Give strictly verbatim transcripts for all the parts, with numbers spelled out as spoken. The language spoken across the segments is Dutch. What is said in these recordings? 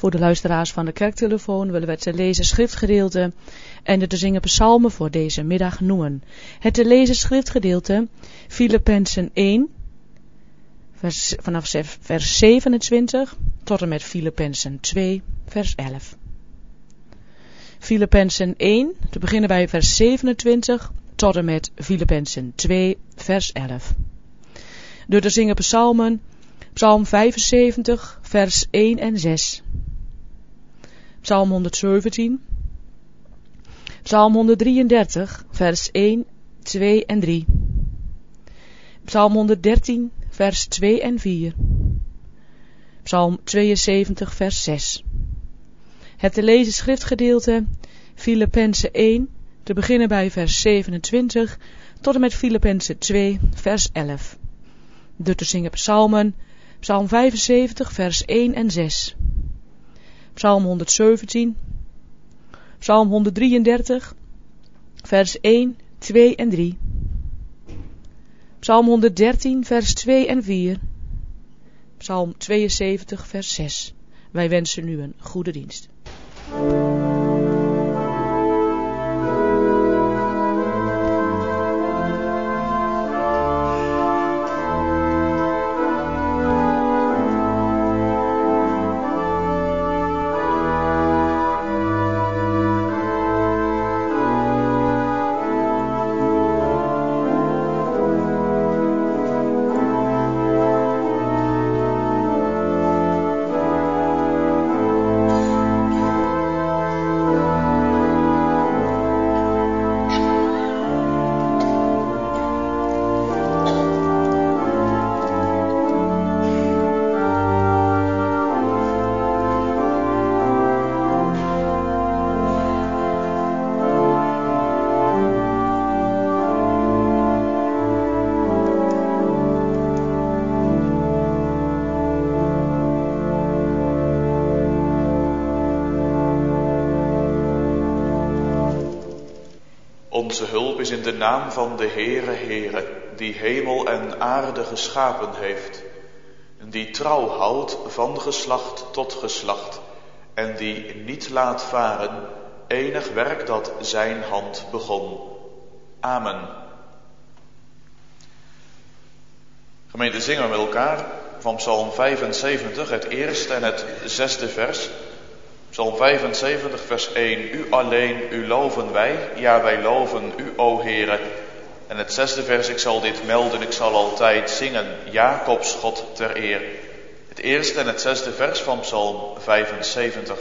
voor de luisteraars van de kerktelefoon willen we het te lezen schriftgedeelte en de te zingen psalmen voor deze middag noemen. Het te lezen schriftgedeelte, Filippenzen één, vers, vanaf vers zevenentwintig tot en met Filippenzen twee, vers elf. Filippenzen één, te beginnen bij vers zevenentwintig tot en met Filippenzen twee, vers elf. De te zingen psalmen, Psalm vijfenzeventig, vers één en zes. Psalm honderdzeventien. Psalm honderddrieëndertig, vers één, twee en drie. Psalm honderddertien, vers twee en vier. Psalm tweeënzeventig, vers zes. Het te lezen schriftgedeelte, Filippenzen één, te beginnen bij vers zevenentwintig, tot en met Filippenzen twee, vers elf. De te zingen psalmen, Psalm vijfenzeventig, vers één en zes. Psalm honderdzeventien. Psalm honderddrieëndertig, vers één, twee en drie. Psalm honderddertien, vers twee en vier. Psalm tweeënzeventig, vers zes. Wij wensen u een goede dienst. Onze hulp is in de naam van de Heere Heere, die hemel en aarde geschapen heeft, die trouw houdt van geslacht tot geslacht, en die niet laat varen enig werk dat zijn hand begon. Amen. Gemeente, zingen we met elkaar van Psalm vijfenzeventig, het eerste en het zesde vers. Psalm vijfenzeventig, vers één. U alleen, u loven wij, ja wij loven u, o Heere. En het zesde vers, ik zal dit melden, ik zal altijd zingen, Jacobs God ter eer. Het eerste en het zesde vers van Psalm vijfenzeventig.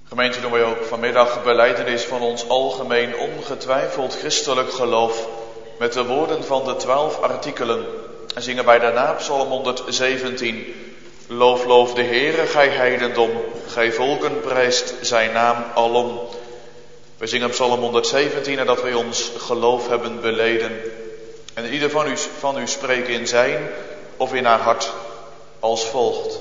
Gemeente, doen wij ook vanmiddag belijdenis van ons algemeen ongetwijfeld christelijk geloof met de woorden van de twaalf artikelen. En zingen wij daarna Psalm honderdzeventien. Loof, loof de Heere, gij heidendom, gij volken prijst zijn naam alom. We zingen Psalm honderdzeventien nadat wij ons geloof hebben beleden. En ieder van u, van u spreekt in zijn of in haar hart als volgt.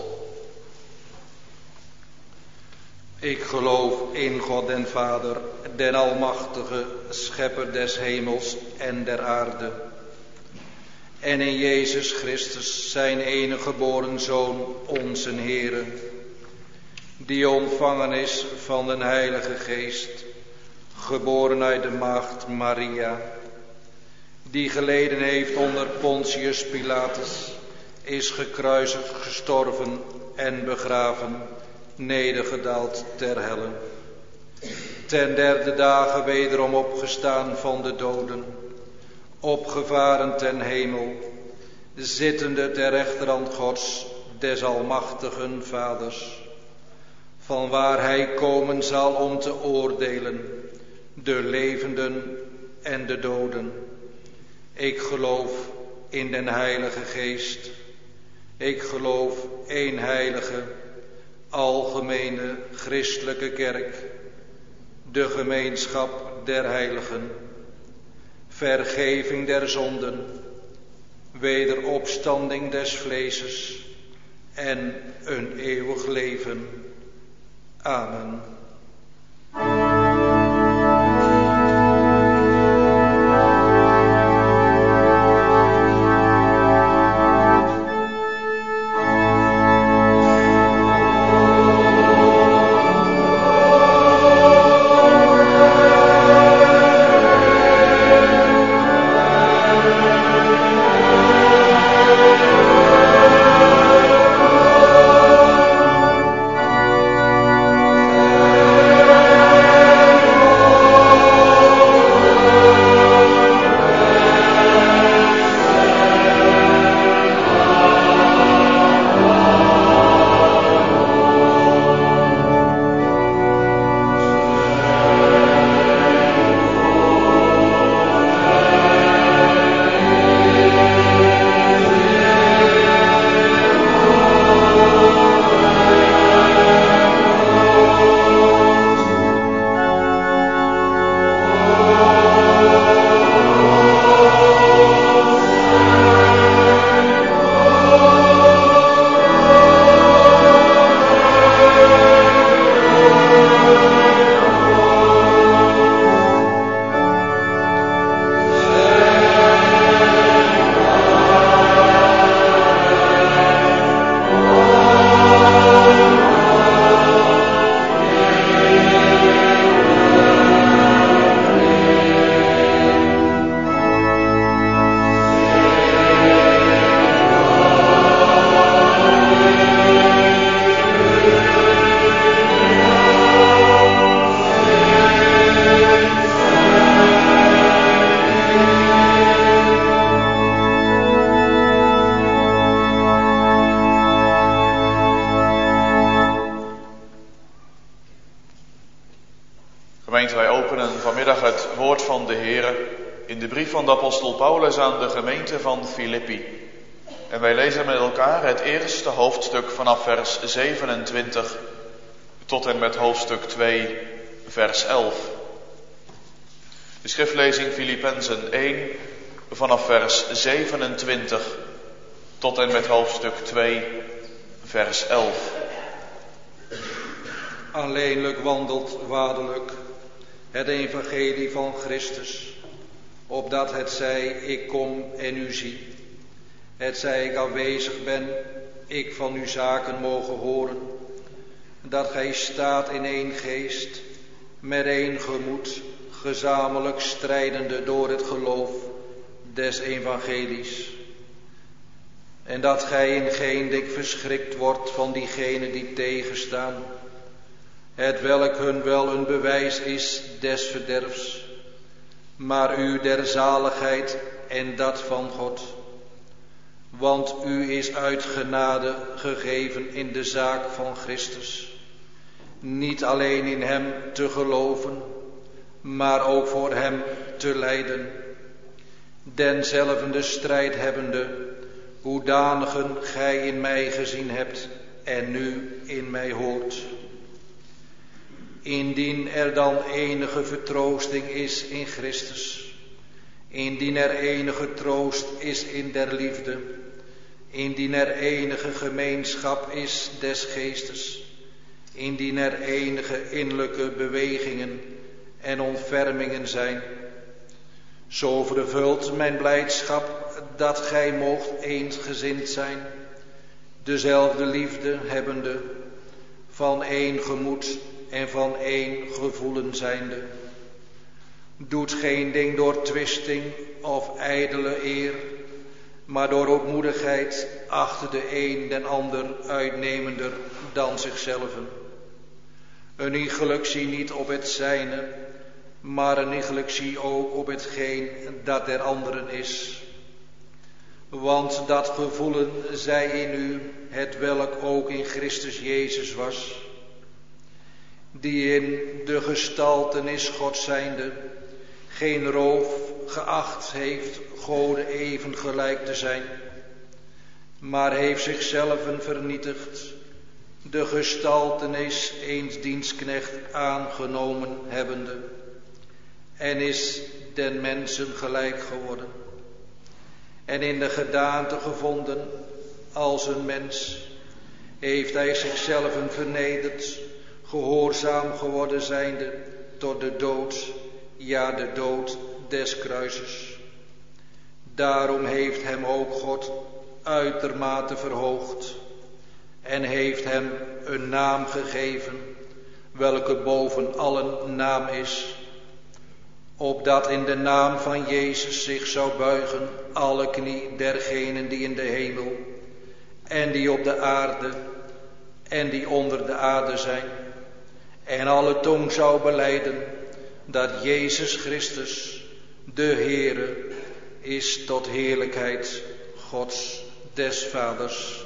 Ik geloof in God den Vader, den Almachtige, Schepper des hemels en der aarde. En in Jezus Christus, zijn enige geboren Zoon, onze Heere, die ontvangen is van den Heilige Geest, geboren uit de maagd Maria, die geleden heeft onder Pontius Pilatus, is gekruisigd, gestorven en begraven, nedergedaald ter helle. Ten derde dagen wederom opgestaan van de doden, opgevaren ten hemel, zittende ter rechterhand Gods, des almachtigen Vaders, van waar hij komen zal om te oordelen, de levenden en de doden. Ik geloof in den Heilige Geest. Ik geloof één heilige, algemene christelijke kerk, de gemeenschap der heiligen, vergeving der zonden, wederopstanding des vleeses en een eeuwig leven. Amen. Gemeente, wij openen vanmiddag het woord van de Heere in de brief van de apostel Paulus aan de gemeente van Filippi. En wij lezen met elkaar het eerste hoofdstuk vanaf vers zevenentwintig tot en met hoofdstuk twee, vers elf. De schriftlezing Filippenzen één vanaf vers zevenentwintig tot en met hoofdstuk twee, vers elf. Alleenlijk wandelt waardelijk het evangelie van Christus, opdat het zij ik kom en u zie, het zij ik aanwezig ben, ik van uw zaken mogen horen, dat gij staat in één geest, met één gemoed, gezamenlijk strijdende door het geloof des evangelies, en dat gij in geen dik verschrikt wordt van diegenen die tegenstaan, het welk hun wel een bewijs is des verderfs, maar u der zaligheid en dat van God. Want u is uit genade gegeven in de zaak van Christus, niet alleen in hem te geloven, maar ook voor hem te lijden. Denzelfde strijd hebbende, hoedanigen gij in mij gezien hebt en nu in mij hoort. Indien er dan enige vertroosting is in Christus, indien er enige troost is in der liefde, indien er enige gemeenschap is des geestes, indien er enige innerlijke bewegingen en ontfermingen zijn, zo vervult mijn blijdschap dat gij moogt eensgezind zijn, dezelfde liefde hebbende, van één gemoed en van één gevoelen zijnde. Doet geen ding door twisting of ijdele eer, maar door ootmoedigheid achter de een den ander uitnemender dan zichzelven. Een iegelijk zie niet op het zijne, maar een iegelijk zie ook op hetgeen dat der anderen is. Want dat gevoelen zij in u, het welk ook in Christus Jezus was, die in de gestaltenis Gods zijnde geen roof geacht heeft Gode even gelijk te zijn, maar heeft zichzelf vernietigd, de gestaltenis eens dienstknecht aangenomen hebbende, en is den mensen gelijk geworden, en in de gedaante gevonden als een mens, heeft hij zichzelf vernederd, gehoorzaam geworden zijnde tot de dood, ja de dood des kruises. Daarom heeft hem ook God uitermate verhoogd en heeft hem een naam gegeven, welke boven allen naam is, opdat in de naam van Jezus zich zou buigen alle knie dergenen die in de hemel en die op de aarde en die onder de aarde zijn, en alle tong zou belijden dat Jezus Christus, de Heere, is tot heerlijkheid Gods des Vaders.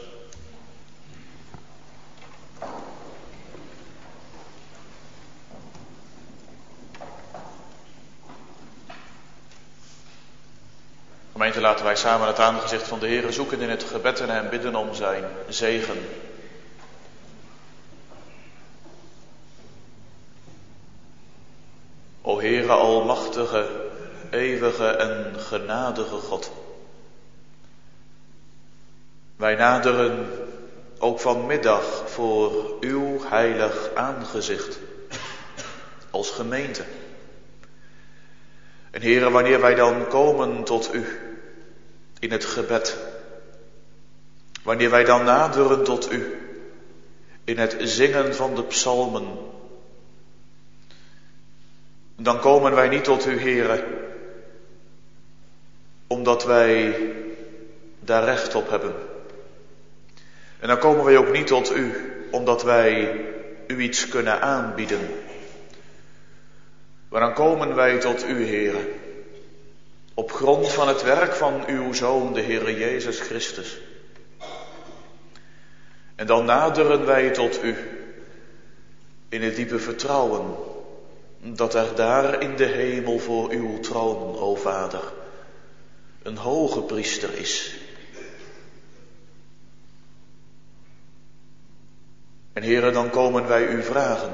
Gemeente, laten wij samen het aangezicht van de Heere zoeken in het gebed en hem bidden om zijn zegen. O Heere, almachtige, eeuwige en genadige God. Wij naderen ook vanmiddag voor uw heilig aangezicht als gemeente. En Heere, wanneer wij dan komen tot u in het gebed, wanneer wij dan naderen tot u in het zingen van de psalmen, dan komen wij niet tot u, Heere, omdat wij daar recht op hebben. En dan komen wij ook niet tot u omdat wij u iets kunnen aanbieden. Maar dan komen wij tot u, Heere, op grond van het werk van uw Zoon, de Heere Jezus Christus. En dan naderen wij tot u in het diepe vertrouwen dat er daar in de hemel voor uw troon, o Vader, een hoge priester is. En Heere, dan komen wij u vragen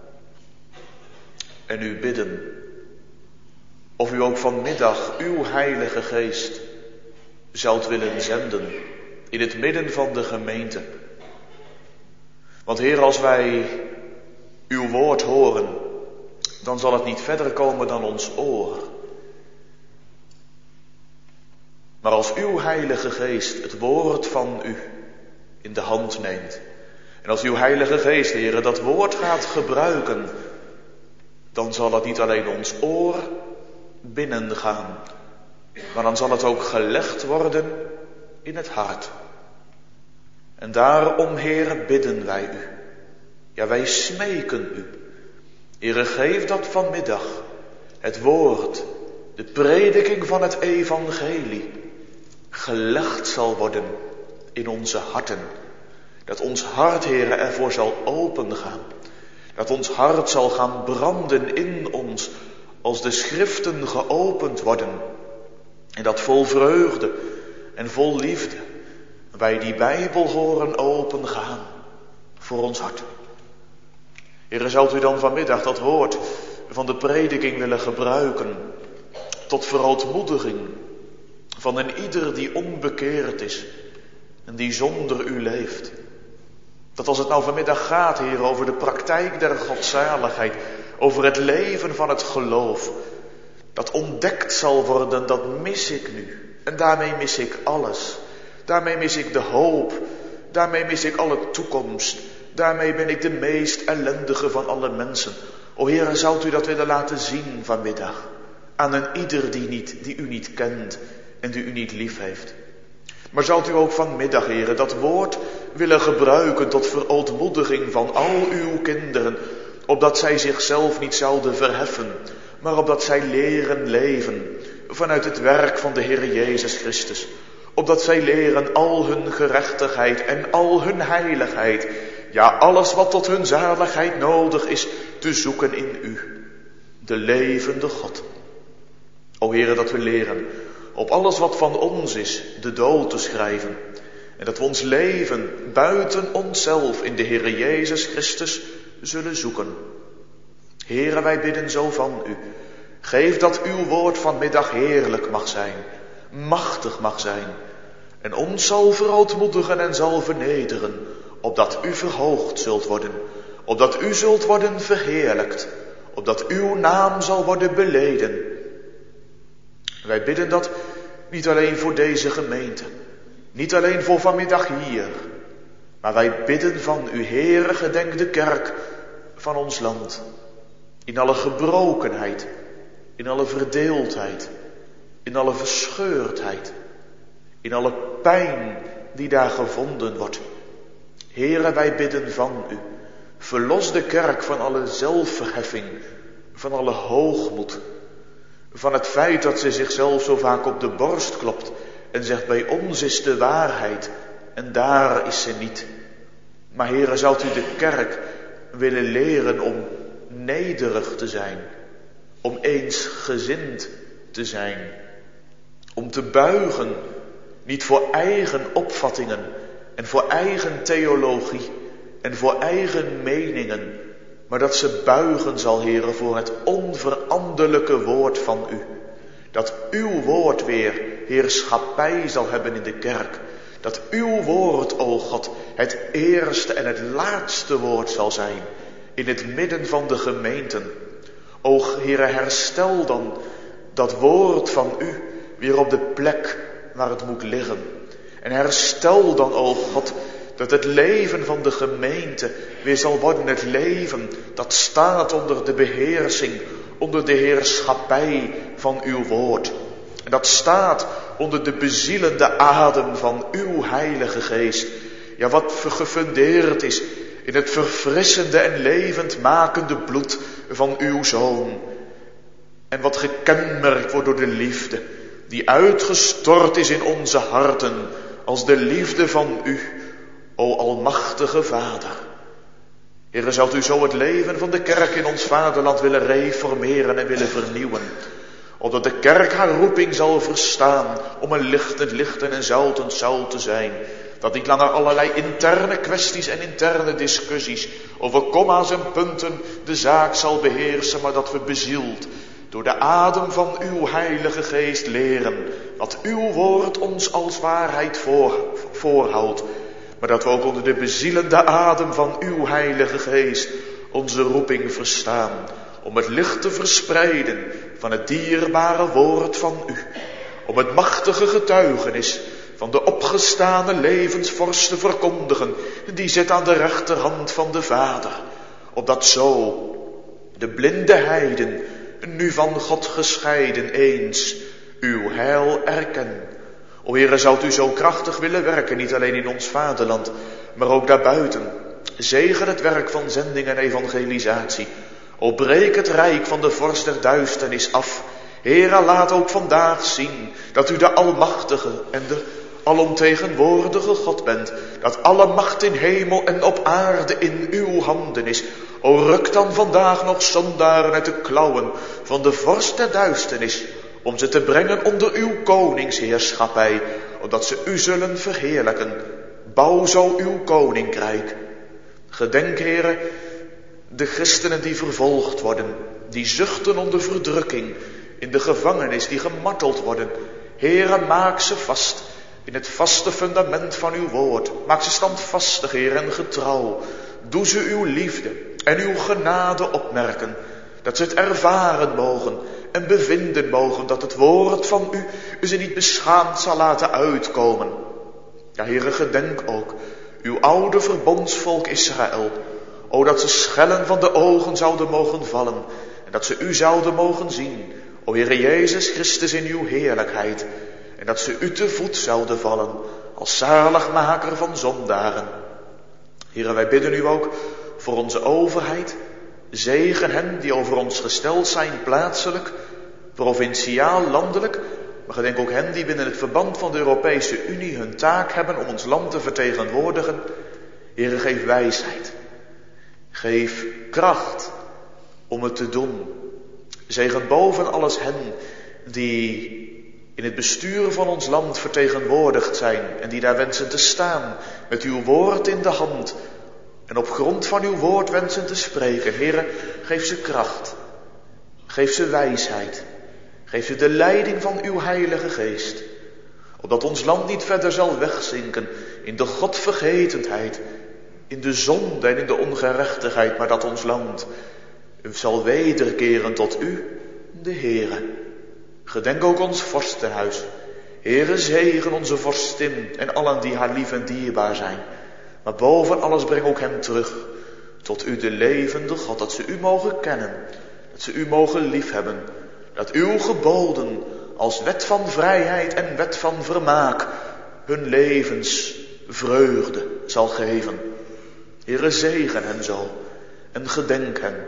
en u bidden of u ook vanmiddag uw Heilige Geest zoudt willen zenden in het midden van de gemeente. Want Heer, als wij uw woord horen, dan zal het niet verder komen dan ons oor. Maar als uw Heilige Geest het woord van u in de hand neemt, en als uw Heilige Geest, Heer, dat woord gaat gebruiken, dan zal het niet alleen ons oor binnengaan, maar dan zal het ook gelegd worden in het hart. En daarom, Heer, bidden wij u. Ja, wij smeken u. Heere, geef dat vanmiddag het woord, de prediking van het evangelie, gelegd zal worden in onze harten. Dat ons hart, Heere, ervoor zal opengaan. Dat ons hart zal gaan branden in ons als de schriften geopend worden. En dat vol vreugde en vol liefde wij die Bijbel horen opengaan voor ons hart. Heere, zult u dan vanmiddag dat woord van de prediking willen gebruiken tot verootmoediging van een ieder die onbekeerd is en die zonder u leeft. Dat als het nou vanmiddag gaat, Heer, over de praktijk der godzaligheid, over het leven van het geloof, dat ontdekt zal worden, dat mis ik nu. En daarmee mis ik alles. Daarmee mis ik de hoop. Daarmee mis ik alle toekomst. Daarmee ben ik de meest ellendige van alle mensen. O Heer, zou u dat willen laten zien vanmiddag aan een ieder die, niet, die u niet kent en die u niet lief heeft. Maar zou u ook vanmiddag, Heer, dat woord willen gebruiken tot verootmoediging van al uw kinderen, opdat zij zichzelf niet zouden verheffen, maar opdat zij leren leven vanuit het werk van de Heer Jezus Christus. Opdat zij leren al hun gerechtigheid en al hun heiligheid, ja, alles wat tot hun zaligheid nodig is, te zoeken in u, de levende God. O Heere, dat we leren op alles wat van ons is, de dood te schrijven. En dat we ons leven buiten onszelf in de Heere Jezus Christus zullen zoeken. Heere, wij bidden zo van u. Geef dat uw woord vanmiddag heerlijk mag zijn, machtig mag zijn. En ons zal verootmoedigen en zal vernederen, opdat u verhoogd zult worden, opdat u zult worden verheerlijkt, opdat uw naam zal worden beleden. Wij bidden dat niet alleen voor deze gemeente, niet alleen voor vanmiddag hier, maar wij bidden van u, Heere, gedenk de kerk van ons land, in alle gebrokenheid, in alle verdeeldheid, in alle verscheurdheid, in alle pijn die daar gevonden wordt. Heere, wij bidden van u, verlos de kerk van alle zelfverheffing, van alle hoogmoed, van het feit dat ze zichzelf zo vaak op de borst klopt en zegt, bij ons is de waarheid en daar is ze niet. Maar Heere, zou u de kerk willen leren om nederig te zijn, om eensgezind te zijn, om te buigen, niet voor eigen opvattingen en voor eigen theologie en voor eigen meningen, maar dat ze buigen zal, Heere, voor het onveranderlijke woord van u. Dat uw woord weer heerschappij zal hebben in de kerk. Dat uw woord, o God, het eerste en het laatste woord zal zijn in het midden van de gemeenten. O Heere, herstel dan dat woord van u weer op de plek waar het moet liggen. En herstel dan, o God, dat het leven van de gemeente weer zal worden het leven dat staat onder de beheersing, onder de heerschappij van uw woord. En dat staat onder de bezielende adem van uw Heilige Geest. Ja, wat gefundeerd is in het verfrissende en levendmakende bloed van uw Zoon. En wat gekenmerkt wordt door de liefde die uitgestort is in onze harten als de liefde van u, o almachtige Vader. Heere, zou u zo het leven van de kerk in ons vaderland willen reformeren en willen vernieuwen, opdat de kerk haar roeping zal verstaan om een lichtend licht en een zoutend zout te zijn. Dat niet langer allerlei interne kwesties en interne discussies over komma's en punten de zaak zal beheersen, maar dat we bezield door de adem van uw Heilige Geest leren wat uw woord ons als waarheid voor, voorhoudt. Maar dat we ook onder de bezielende adem van uw Heilige Geest onze roeping verstaan om het licht te verspreiden van het dierbare woord van u. Om het machtige getuigenis van de opgestane levensvorst te verkondigen, die zit aan de rechterhand van de Vader. Opdat zo de blinde heiden, nu van God gescheiden eens, uw heil erkennen. O Heere, zou u zo krachtig willen werken, niet alleen in ons vaderland, maar ook daarbuiten. Zegen het werk van zending en evangelisatie. O breek het rijk van de vorst der duisternis af. Heere, laat ook vandaag zien dat u de almachtige en de alomtegenwoordige God bent, dat alle macht in hemel en op aarde in uw handen is. O ruk dan vandaag nog zondaren uit de klauwen van de vorst der duisternis, om ze te brengen onder uw koningsheerschappij, opdat ze u zullen verheerlijken. Bouw zo uw koninkrijk. Gedenk, Heere, de christenen die vervolgd worden, die zuchten onder verdrukking, in de gevangenis, die gemarteld worden. Heere, maak ze vast in het vaste fundament van uw woord. Maak ze standvastig, Heer, en getrouw. Doe ze uw liefde en uw genade opmerken, dat ze het ervaren mogen en bevinden mogen, dat het woord van u, u ze niet beschaamd zal laten uitkomen. Ja, Heere, gedenk ook uw oude verbondsvolk Israël. O, dat ze schellen van de ogen zouden mogen vallen en dat ze u zouden mogen zien. O, Heere Jezus Christus, in uw heerlijkheid. En dat ze u te voet zouden vallen als zaligmaker van zondaren. Heere, wij bidden u ook voor onze overheid. Zegen hen die over ons gesteld zijn, plaatselijk, provinciaal, landelijk. Maar gedenk ook hen die binnen het verband van de Europese Unie hun taak hebben om ons land te vertegenwoordigen. Heere, geef wijsheid. Geef kracht om het te doen. Zegen boven alles hen die in het bestuur van ons land vertegenwoordigd zijn en die daar wensen te staan met uw woord in de hand en op grond van uw woord wensen te spreken. Heere, geef ze kracht. Geef ze wijsheid. Geef ze de leiding van uw Heilige Geest, opdat ons land niet verder zal wegzinken in de godvergetendheid, in de zonde en in de ongerechtigheid, maar dat ons land zal wederkeren tot u, de Heere. Gedenk ook ons vorstenhuis. Heere, zegen onze vorstin en allen die haar lief en dierbaar zijn. Maar boven alles breng ook hem terug tot u, de levende God, dat ze u mogen kennen, dat ze u mogen liefhebben, dat uw geboden als wet van vrijheid en wet van vermaak hun levensvreugde zal geven. Heere, zegen hen zo en gedenk hen.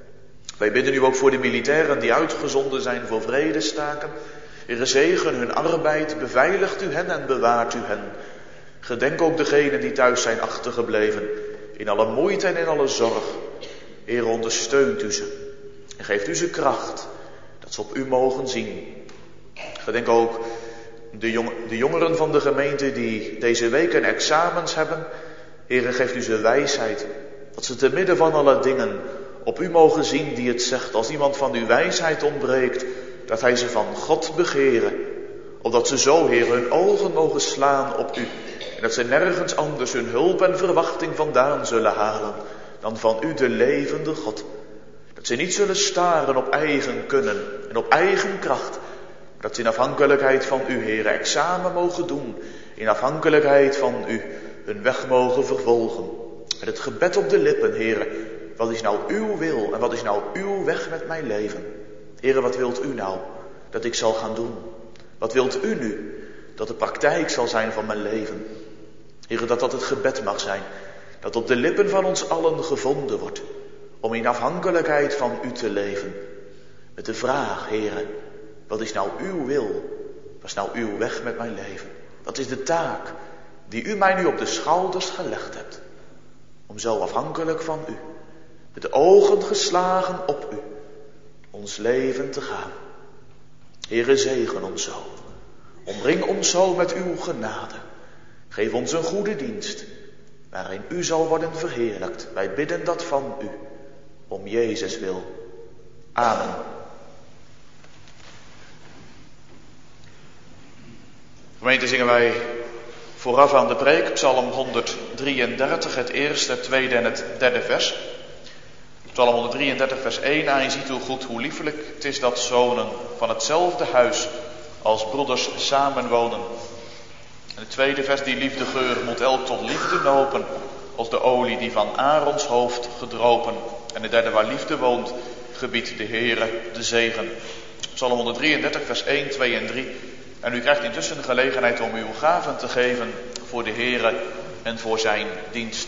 Wij bidden u ook voor de militairen die uitgezonden zijn voor vredestaken. Heere, zegen hun arbeid, beveiligt u hen en bewaart u hen. Gedenk ook degenen die thuis zijn achtergebleven, in alle moeite en in alle zorg. Heere, ondersteunt u ze en geeft u ze kracht, dat ze op u mogen zien. Gedenk ook de, jong, de jongeren van de gemeente die deze week een examens hebben. Heere, geeft u ze wijsheid, dat ze te midden van alle dingen op u mogen zien die het zegt, als iemand van uw wijsheid ontbreekt, dat hij ze van God begeren. Opdat ze zo, Heer, hun ogen mogen slaan op u. En dat ze nergens anders hun hulp en verwachting vandaan zullen halen dan van u, de levende God. Dat ze niet zullen staren op eigen kunnen en op eigen kracht. Maar dat ze in afhankelijkheid van u, Heer, examen mogen doen. In afhankelijkheid van u hun weg mogen vervolgen. Met het gebed op de lippen, Heer. Wat is nou uw wil en wat is nou uw weg met mijn leven? Heere, wat wilt u nou dat ik zal gaan doen? Wat wilt u nu dat de praktijk zal zijn van mijn leven? Heere, dat dat het gebed mag zijn, dat op de lippen van ons allen gevonden wordt, om in afhankelijkheid van u te leven. Met de vraag, Heere, wat is nou uw wil? Wat is nou uw weg met mijn leven? Wat is de taak die u mij nu op de schouders gelegd hebt? Om zo afhankelijk van u, met de ogen geslagen op u, ons leven te gaan. Heere, zegen ons zo. Omring ons zo met uw genade. Geef ons een goede dienst, waarin u zal worden verheerlijkt. Wij bidden dat van u, om Jezus wil. Amen. Gemeente, zingen wij vooraf aan de preek, Psalm honderddrieëndertig, het eerste, het tweede en het derde vers. Psalm honderddrieëndertig, vers één. Ah, je ziet hoe goed, hoe liefelijk het is dat zonen van hetzelfde huis als broeders samenwonen. En het tweede vers, die liefdegeur moet elk tot liefde nopen, als de olie die van Aarons hoofd gedropen. En de derde, waar liefde woont, gebiedt de Heere de zegen. Psalm honderddrieëndertig, vers één, twee en drie. En u krijgt intussen de gelegenheid om uw gaven te geven voor de Heere en voor zijn dienst.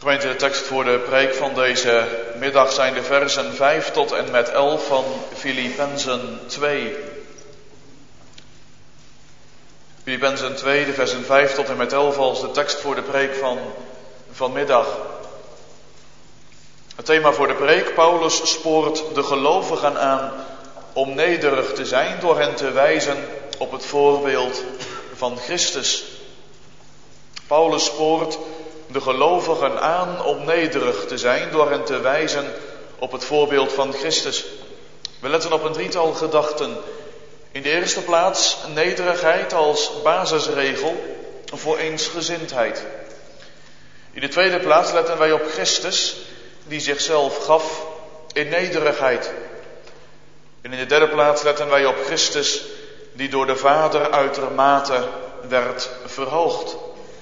Gemeente, de tekst voor de preek van deze middag zijn de versen vijf tot en met elf van Filippenzen twee. Filippenzen twee, de versen vijf tot en met elf als de tekst voor de preek van vanmiddag. Het thema voor de preek: Paulus spoort de gelovigen aan om nederig te zijn door hen te wijzen op het voorbeeld van Christus. Paulus spoort de gelovigen aan om nederig te zijn door hen te wijzen op het voorbeeld van Christus. We letten op een drietal gedachten. In de eerste plaats nederigheid als basisregel voor eensgezindheid. In de tweede plaats letten wij op Christus die zichzelf gaf in nederigheid. En in de derde plaats letten wij op Christus die door de Vader uitermate werd verhoogd.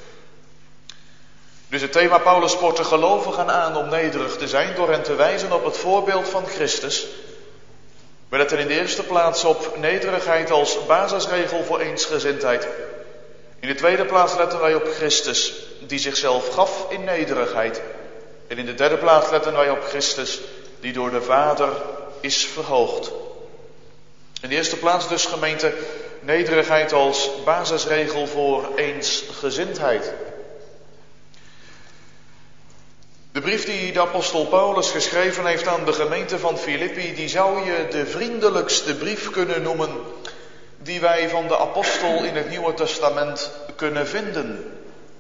Dus het thema: Paulus spoort de gelovigen aan om nederig te zijn door hen te wijzen op het voorbeeld van Christus. We letten in de eerste plaats op nederigheid als basisregel voor eensgezindheid. In de tweede plaats letten wij op Christus die zichzelf gaf in nederigheid. En in de derde plaats letten wij op Christus die door de Vader is verhoogd. In de eerste plaats dus, gemeente, nederigheid als basisregel voor eensgezindheid. De brief die de apostel Paulus geschreven heeft aan de gemeente van Filippi, die zou je de vriendelijkste brief kunnen noemen die wij van de apostel in het Nieuwe Testament kunnen vinden.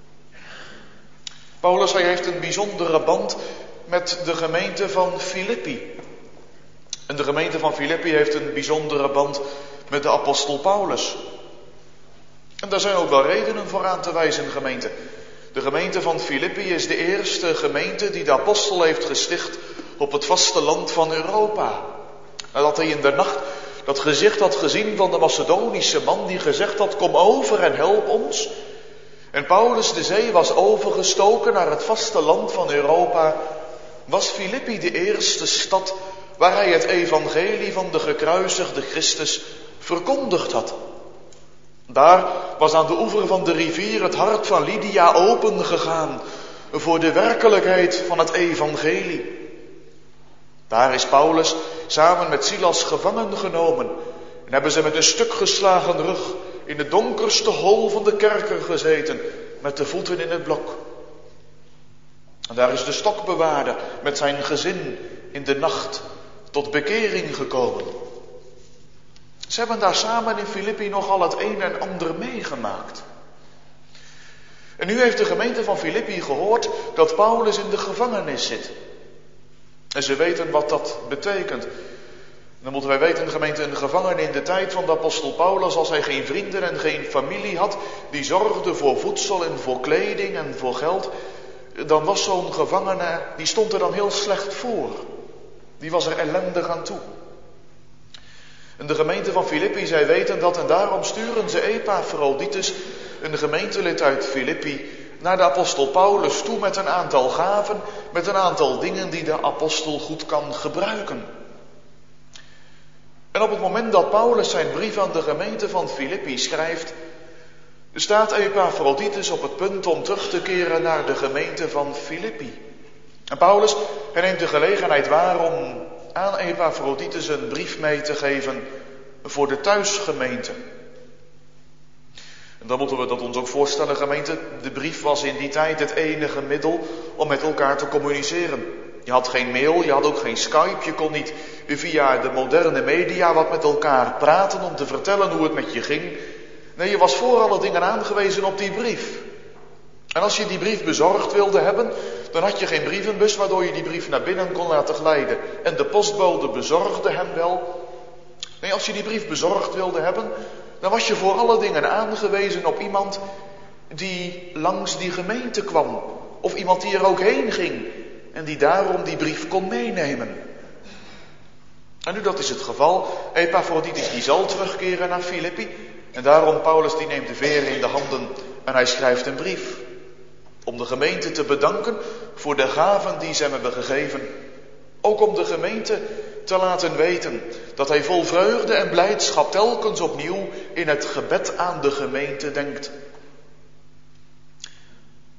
Paulus, hij heeft een bijzondere band met de gemeente van Filippi. En de gemeente van Filippi heeft een bijzondere band met de apostel Paulus. En daar zijn ook wel redenen voor aan te wijzen, gemeente. De gemeente van Filippi is de eerste gemeente die de apostel heeft gesticht op het vasteland van Europa. Nadat hij in de nacht dat gezicht had gezien van de Macedonische man die gezegd had: kom over en help ons. En Paulus de zee was overgestoken naar het vasteland van Europa, was Filippi de eerste stad waar hij het evangelie van de gekruisigde Christus verkondigd had. Daar was aan de oever van de rivier het hart van Lydia opengegaan voor de werkelijkheid van het evangelie. Daar is Paulus samen met Silas gevangen genomen en hebben ze met een stuk geslagen rug in het donkerste hol van de kerker gezeten, met de voeten in het blok. En daar is de stokbewaarder met zijn gezin in de nacht tot bekering gekomen. Ze hebben daar samen in Filippi nogal het een en ander meegemaakt. En nu heeft de gemeente van Filippi gehoord dat Paulus in de gevangenis zit. En ze weten wat dat betekent. Dan moeten wij weten, gemeente, een gevangene in de tijd van de apostel Paulus, als hij geen vrienden en geen familie had, die zorgde voor voedsel en voor kleding en voor geld, dan was zo'n gevangene, die stond er dan heel slecht voor. Die was er ellendig aan toe. En de gemeente van Filippi, zij weten dat en daarom sturen ze Epaphroditus, een gemeentelid uit Filippi, naar de apostel Paulus toe met een aantal gaven, met een aantal dingen die de apostel goed kan gebruiken. En op het moment dat Paulus zijn brief aan de gemeente van Filippi schrijft, staat Epaphroditus op het punt om terug te keren naar de gemeente van Filippi. En Paulus, hij neemt de gelegenheid waar om aan Epaphroditus een brief mee te geven voor de thuisgemeente. En dan moeten we dat ons ook voorstellen, gemeente. De brief was in die tijd het enige middel om met elkaar te communiceren. Je had geen mail, je had ook geen Skype, je kon niet via de moderne media wat met elkaar praten om te vertellen hoe het met je ging. Nee, je was voor alle dingen aangewezen op die brief. En als je die brief bezorgd wilde hebben, dan had je geen brievenbus waardoor je die brief naar binnen kon laten glijden. En de postbode bezorgde hem wel. Nee, als je die brief bezorgd wilde hebben, dan was je voor alle dingen aangewezen op iemand die langs die gemeente kwam. Of iemand die er ook heen ging en die daarom die brief kon meenemen. En nu dat is het geval. Epaphroditus die zal terugkeren naar Filippi. En daarom, Paulus die neemt de veer in de handen en hij schrijft een brief. Om de gemeente te bedanken voor de gaven die ze hem hebben gegeven. Ook om de gemeente te laten weten dat hij vol vreugde en blijdschap telkens opnieuw in het gebed aan de gemeente denkt. Maar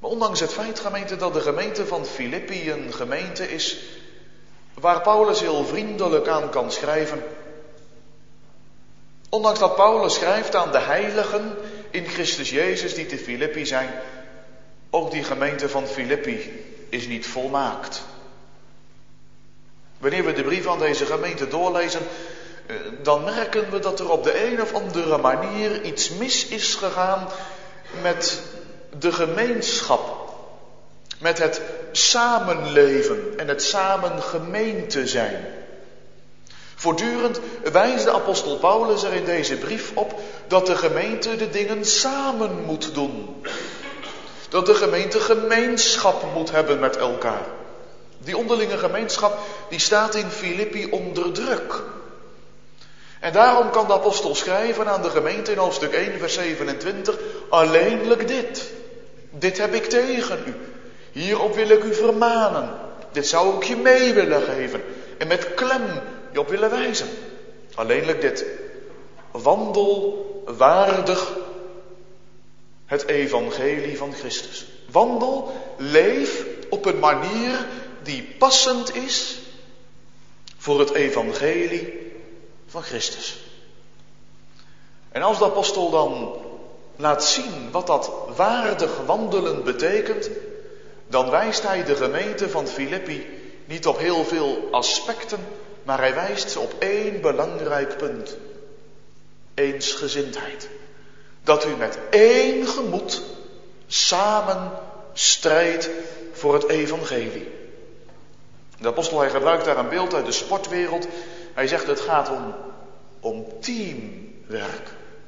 Ondanks het feit, gemeente, dat de gemeente van Filippi een gemeente is waar Paulus heel vriendelijk aan kan schrijven. Ondanks dat Paulus schrijft aan de heiligen in Christus Jezus die te Filippi zijn, ook die gemeente van Filippi is niet volmaakt. Wanneer we de brief aan deze gemeente doorlezen, dan merken we dat er op de een of andere manier iets mis is gegaan met de gemeenschap. Met het samenleven en het samen gemeente zijn. Voortdurend wijst de apostel Paulus er in deze brief op dat de gemeente de dingen samen moet doen. Dat de gemeente gemeenschap moet hebben met elkaar. Die onderlinge gemeenschap die staat in Filippi onder druk. En daarom kan de apostel schrijven aan de gemeente in hoofdstuk één vers zevenentwintig. Alleenlijk dit. Dit heb ik tegen u. Hierop wil ik u vermanen. Dit zou ik je mee willen geven. En met klem je op willen wijzen. Alleenlijk dit. Wandel waardig het evangelie van Christus. Wandel, leef op een manier die passend is voor het evangelie van Christus. En als de apostel dan laat zien wat dat waardig wandelen betekent, dan wijst hij de gemeente van Filippi niet op heel veel aspecten, maar hij wijst ze op één belangrijk punt. Eensgezindheid. Dat u met één gemoed samen strijdt voor het evangelie. De apostel hij gebruikt daar een beeld uit de sportwereld. Hij zegt het gaat om, om teamwerk.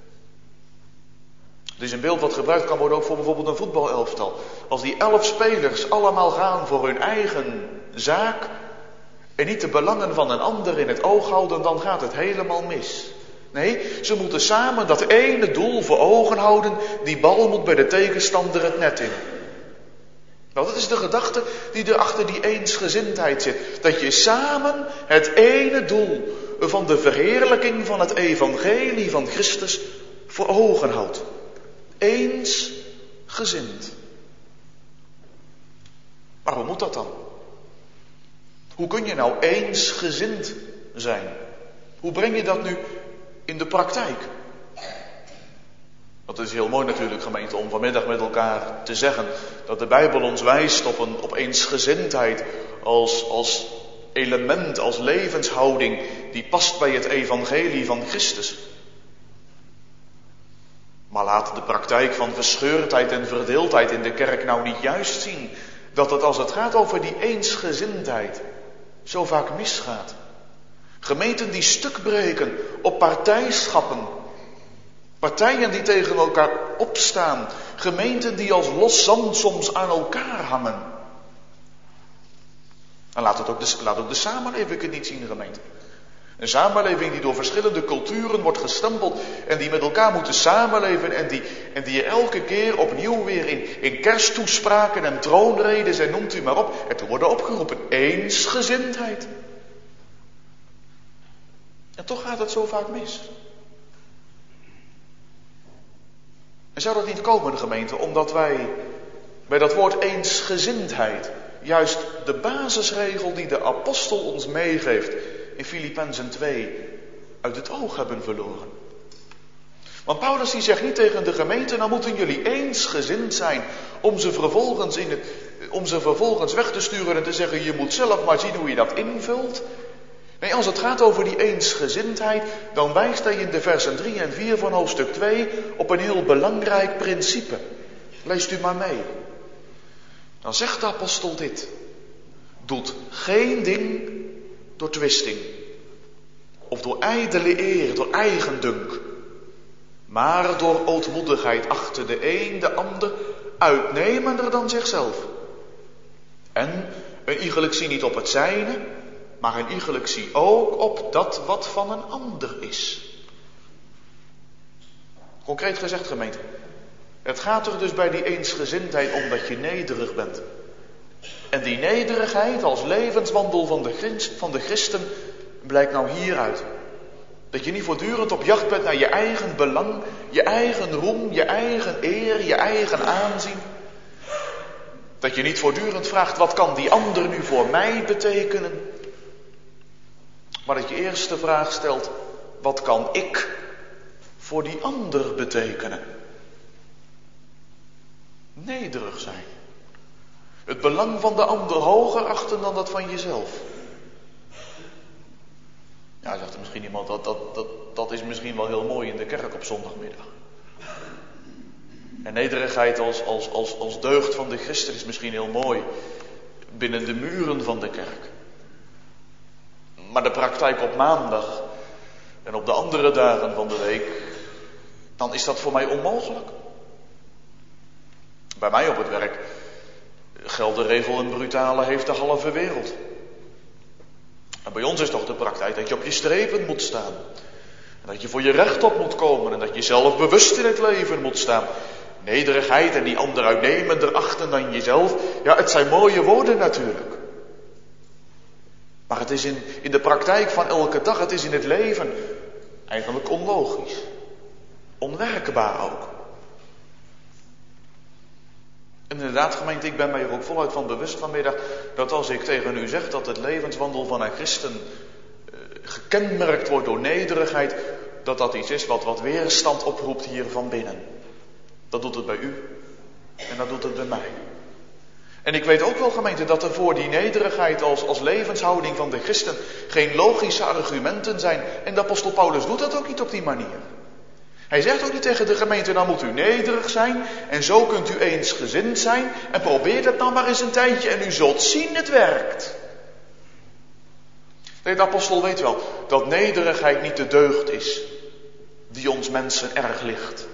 Het is een beeld wat gebruikt kan worden ook voor bijvoorbeeld een voetbalelftal. Als die elf spelers allemaal gaan voor hun eigen zaak en niet de belangen van een ander in het oog houden, dan gaat het helemaal mis. Nee, ze moeten samen dat ene doel voor ogen houden. Die bal moet bij de tegenstander het net in. Nou, dat is de gedachte die er achter die eensgezindheid zit. Dat je samen het ene doel van de verheerlijking van het evangelie van Christus voor ogen houdt. Eensgezind. Maar hoe moet dat dan? Hoe kun je nou eensgezind zijn? Hoe breng je dat nu in de praktijk? Dat is heel mooi natuurlijk, gemeente, om vanmiddag met elkaar te zeggen dat de Bijbel ons wijst op een op eensgezindheid als, als element, als levenshouding die past bij het evangelie van Christus. Maar laat de praktijk van verscheurdheid en verdeeldheid in de kerk nou niet juist zien dat het als het gaat over die eensgezindheid zo vaak misgaat. Gemeenten die stuk breken op partijschappen. Partijen die tegen elkaar opstaan. Gemeenten die als los zand soms aan elkaar hangen. En laat, het ook de, laat ook de samenleving het niet zien, gemeente. Een samenleving die door verschillende culturen wordt gestempeld en die met elkaar moeten samenleven en die, en die elke keer opnieuw weer in, in kersttoespraken en troonredes en noemt u maar op, ertoe worden opgeroepen. Eensgezindheid. En toch gaat het zo vaak mis. En zou dat niet komen, gemeente, omdat wij bij dat woord eensgezindheid juist de basisregel die de apostel ons meegeeft in Filippenzen twee uit het oog hebben verloren. Want Paulus die zegt niet tegen de gemeente, nou moeten jullie eensgezind zijn om ze vervolgens, in het, om ze vervolgens weg te sturen en te zeggen, je moet zelf maar zien hoe je dat invult. Nee, als het gaat over die eensgezindheid, dan wijst hij in de versen drie en vier van hoofdstuk twee op een heel belangrijk principe. Leest u maar mee. Dan zegt de apostel dit. Doet geen ding door twisting. Of door ijdele eer, door eigendunk. Maar door ootmoedigheid achter de een de ander uitnemender dan zichzelf. En een iegelijk zie niet op het zijne, maar een iegelijk zie ook op dat wat van een ander is. Concreet gezegd, gemeente. Het gaat er dus bij die eensgezindheid om dat je nederig bent. En die nederigheid als levenswandel van de, christ, van de christen blijkt nou hieruit. Dat je niet voortdurend op jacht bent naar je eigen belang, je eigen roem, je eigen eer, je eigen aanzien. Dat je niet voortdurend vraagt, wat kan die ander nu voor mij betekenen? Maar dat je eerst de vraag stelt, wat kan ik voor die ander betekenen? Nederig zijn. Het belang van de ander hoger achten dan dat van jezelf. Ja, zegt er misschien iemand, dat, dat, dat, dat is misschien wel heel mooi in de kerk op zondagmiddag. En nederigheid als, als, als, als deugd van de christen is misschien heel mooi binnen de muren van de kerk. Maar de praktijk op maandag en op de andere dagen van de week, dan is dat voor mij onmogelijk. Bij mij op het werk geldt de regel een brutale heeft de halve wereld. En bij ons is toch de praktijk dat je op je strepen moet staan. En dat je voor je recht op moet komen en dat je zelf bewust in het leven moet staan. Nederigheid en die ander uitnemender achten dan jezelf. Ja, het zijn mooie woorden natuurlijk. Maar het is in, in de praktijk van elke dag, het is in het leven eigenlijk onlogisch. Onwerkbaar ook. En inderdaad, gemeente, ik ben mij er ook voluit van bewust vanmiddag dat als ik tegen u zeg dat het levenswandel van een christen uh, gekenmerkt wordt door nederigheid, dat dat iets is wat, wat weerstand oproept hier van binnen. Dat doet het bij u en dat doet het bij mij. En ik weet ook wel, gemeente, dat er voor die nederigheid als, als levenshouding van de christen geen logische argumenten zijn. En de apostel Paulus doet dat ook niet op die manier. Hij zegt ook niet tegen de gemeente, dan moet u nederig zijn en zo kunt u eensgezind zijn en probeer dat nou maar eens een tijdje en u zult zien het werkt. Nee, de apostel weet wel dat nederigheid niet de deugd is die ons mensen erg ligt.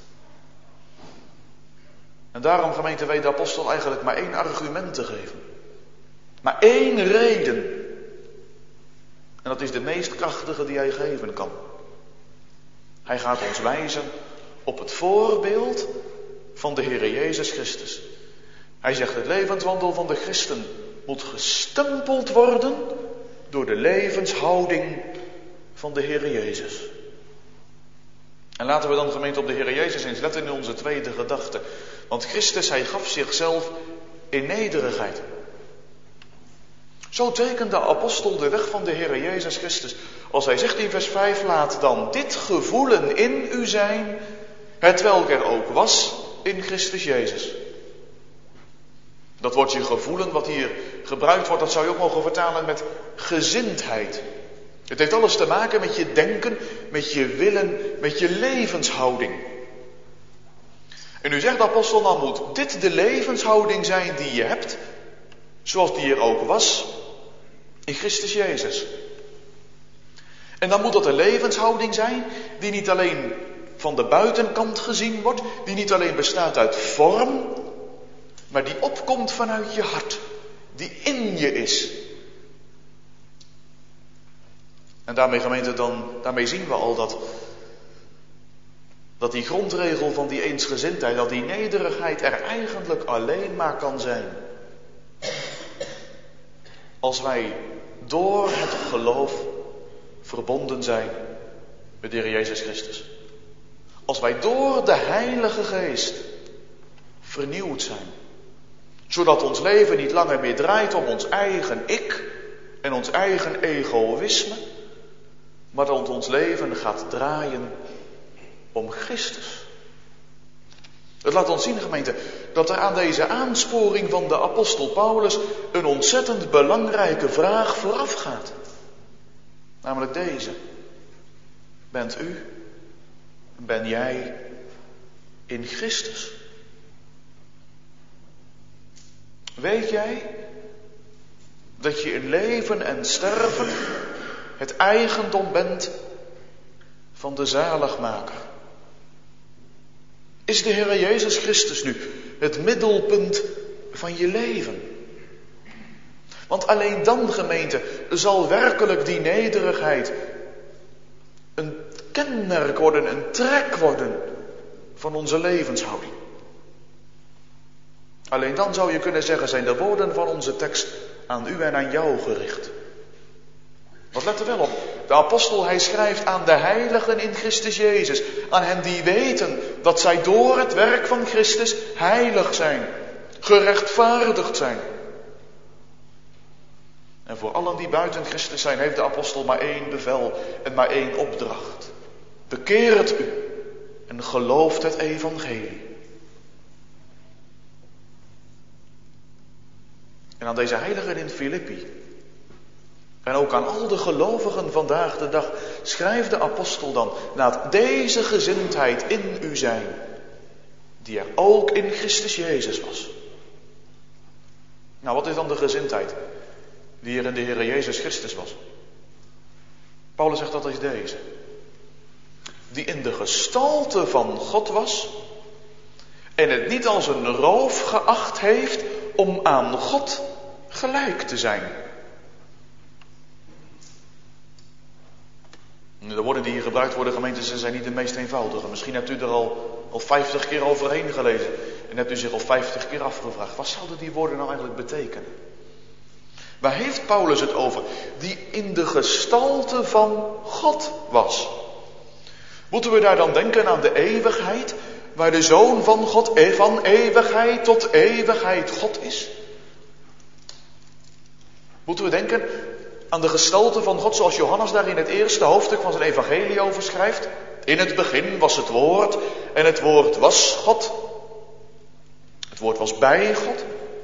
En daarom, gemeente, weet de apostel eigenlijk maar één argument te geven. Maar één reden. En dat is de meest krachtige die hij geven kan. Hij gaat ons wijzen op het voorbeeld van de Heere Jezus Christus. Hij zegt, het levenswandel van de christen moet gestempeld worden door de levenshouding van de Heere Jezus. En laten we dan, gemeente, op de Heere Jezus eens letten in onze tweede gedachte. Want Christus, hij gaf zichzelf in nederigheid. Zo tekent de apostel de weg van de Heere Jezus Christus. Als hij zegt in vers vijf, laat dan dit gevoelen in u zijn, hetwelk er ook was in Christus Jezus. Dat woordje gevoelen wat hier gebruikt wordt, dat zou je ook mogen vertalen met gezindheid. Het heeft alles te maken met je denken, met je willen, met je levenshouding. En nu zegt de apostel, dan moet dit de levenshouding zijn die je hebt, zoals die er ook was in Christus Jezus. En dan moet dat een levenshouding zijn die niet alleen van de buitenkant gezien wordt, die niet alleen bestaat uit vorm, maar die opkomt vanuit je hart, die in je is. En daarmee, gemeente, dan, daarmee zien we al dat, dat die grondregel van die eensgezindheid, dat die nederigheid er eigenlijk alleen maar kan zijn als wij door het geloof verbonden zijn met de Heer Jezus Christus. Als wij door de Heilige Geest vernieuwd zijn. Zodat ons leven niet langer meer draait om ons eigen ik en ons eigen egoïsme. Maar dat ons leven gaat draaien om Christus. Het laat ons zien, gemeente, dat er aan deze aansporing van de apostel Paulus een ontzettend belangrijke vraag vooraf gaat. Namelijk deze. Bent u, ben jij in Christus? Weet jij dat je in leven en sterven het eigendom bent van de zaligmaker? Is de Heer Jezus Christus nu het middelpunt van je leven? Want alleen dan, gemeente, zal werkelijk die nederigheid een kenmerk worden, een trek worden van onze levenshouding. Alleen dan zou je kunnen zeggen, zijn de woorden van onze tekst aan u en aan jou gericht. Want let er wel op, de apostel hij schrijft aan de heiligen in Christus Jezus. Aan hen die weten dat zij door het werk van Christus heilig zijn. gerechtvaardigd zijn. En voor allen die buiten Christus zijn, heeft de apostel maar één bevel en maar één opdracht. Bekeert u en gelooft het evangelie. En aan deze heiligen in Filippi, en ook aan al de gelovigen vandaag de dag, schrijft de apostel dan: laat deze gezindheid in u zijn, die er ook in Christus Jezus was. Nou, wat is dan de gezindheid die er in de Heer Jezus Christus was? Paulus zegt dat is deze. Die in de gestalte van God was en het niet als een roof geacht heeft om aan God gelijk te zijn. De woorden die hier gebruikt worden, gemeenten, ze zijn niet de meest eenvoudige. Misschien hebt u er al, al vijftig keer overheen gelezen en hebt u zich al vijftig keer afgevraagd: wat zouden die woorden nou eigenlijk betekenen? Waar heeft Paulus het over? Die in de gestalte van God was. Moeten we daar dan denken aan de eeuwigheid, waar de Zoon van God van eeuwigheid tot eeuwigheid God is? Moeten we denken aan de gestalte van God zoals Johannes daar in het eerste hoofdstuk van zijn evangelie over schrijft? In het begin was het woord en het woord was God. Het woord was bij God.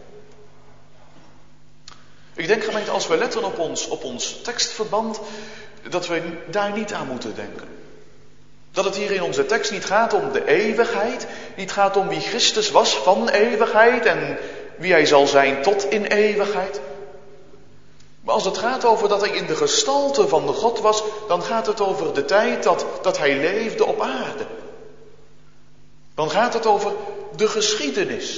Ik denk, gemeente, als we letten op ons, op ons tekstverband, dat we daar niet aan moeten denken. Dat het hier in onze tekst niet gaat om de eeuwigheid, niet gaat om wie Christus was van eeuwigheid en wie hij zal zijn tot in eeuwigheid. Maar als het gaat over dat hij in de gestalte van de God was, dan gaat het over de tijd dat, dat hij leefde op aarde. Dan gaat het over de geschiedenis.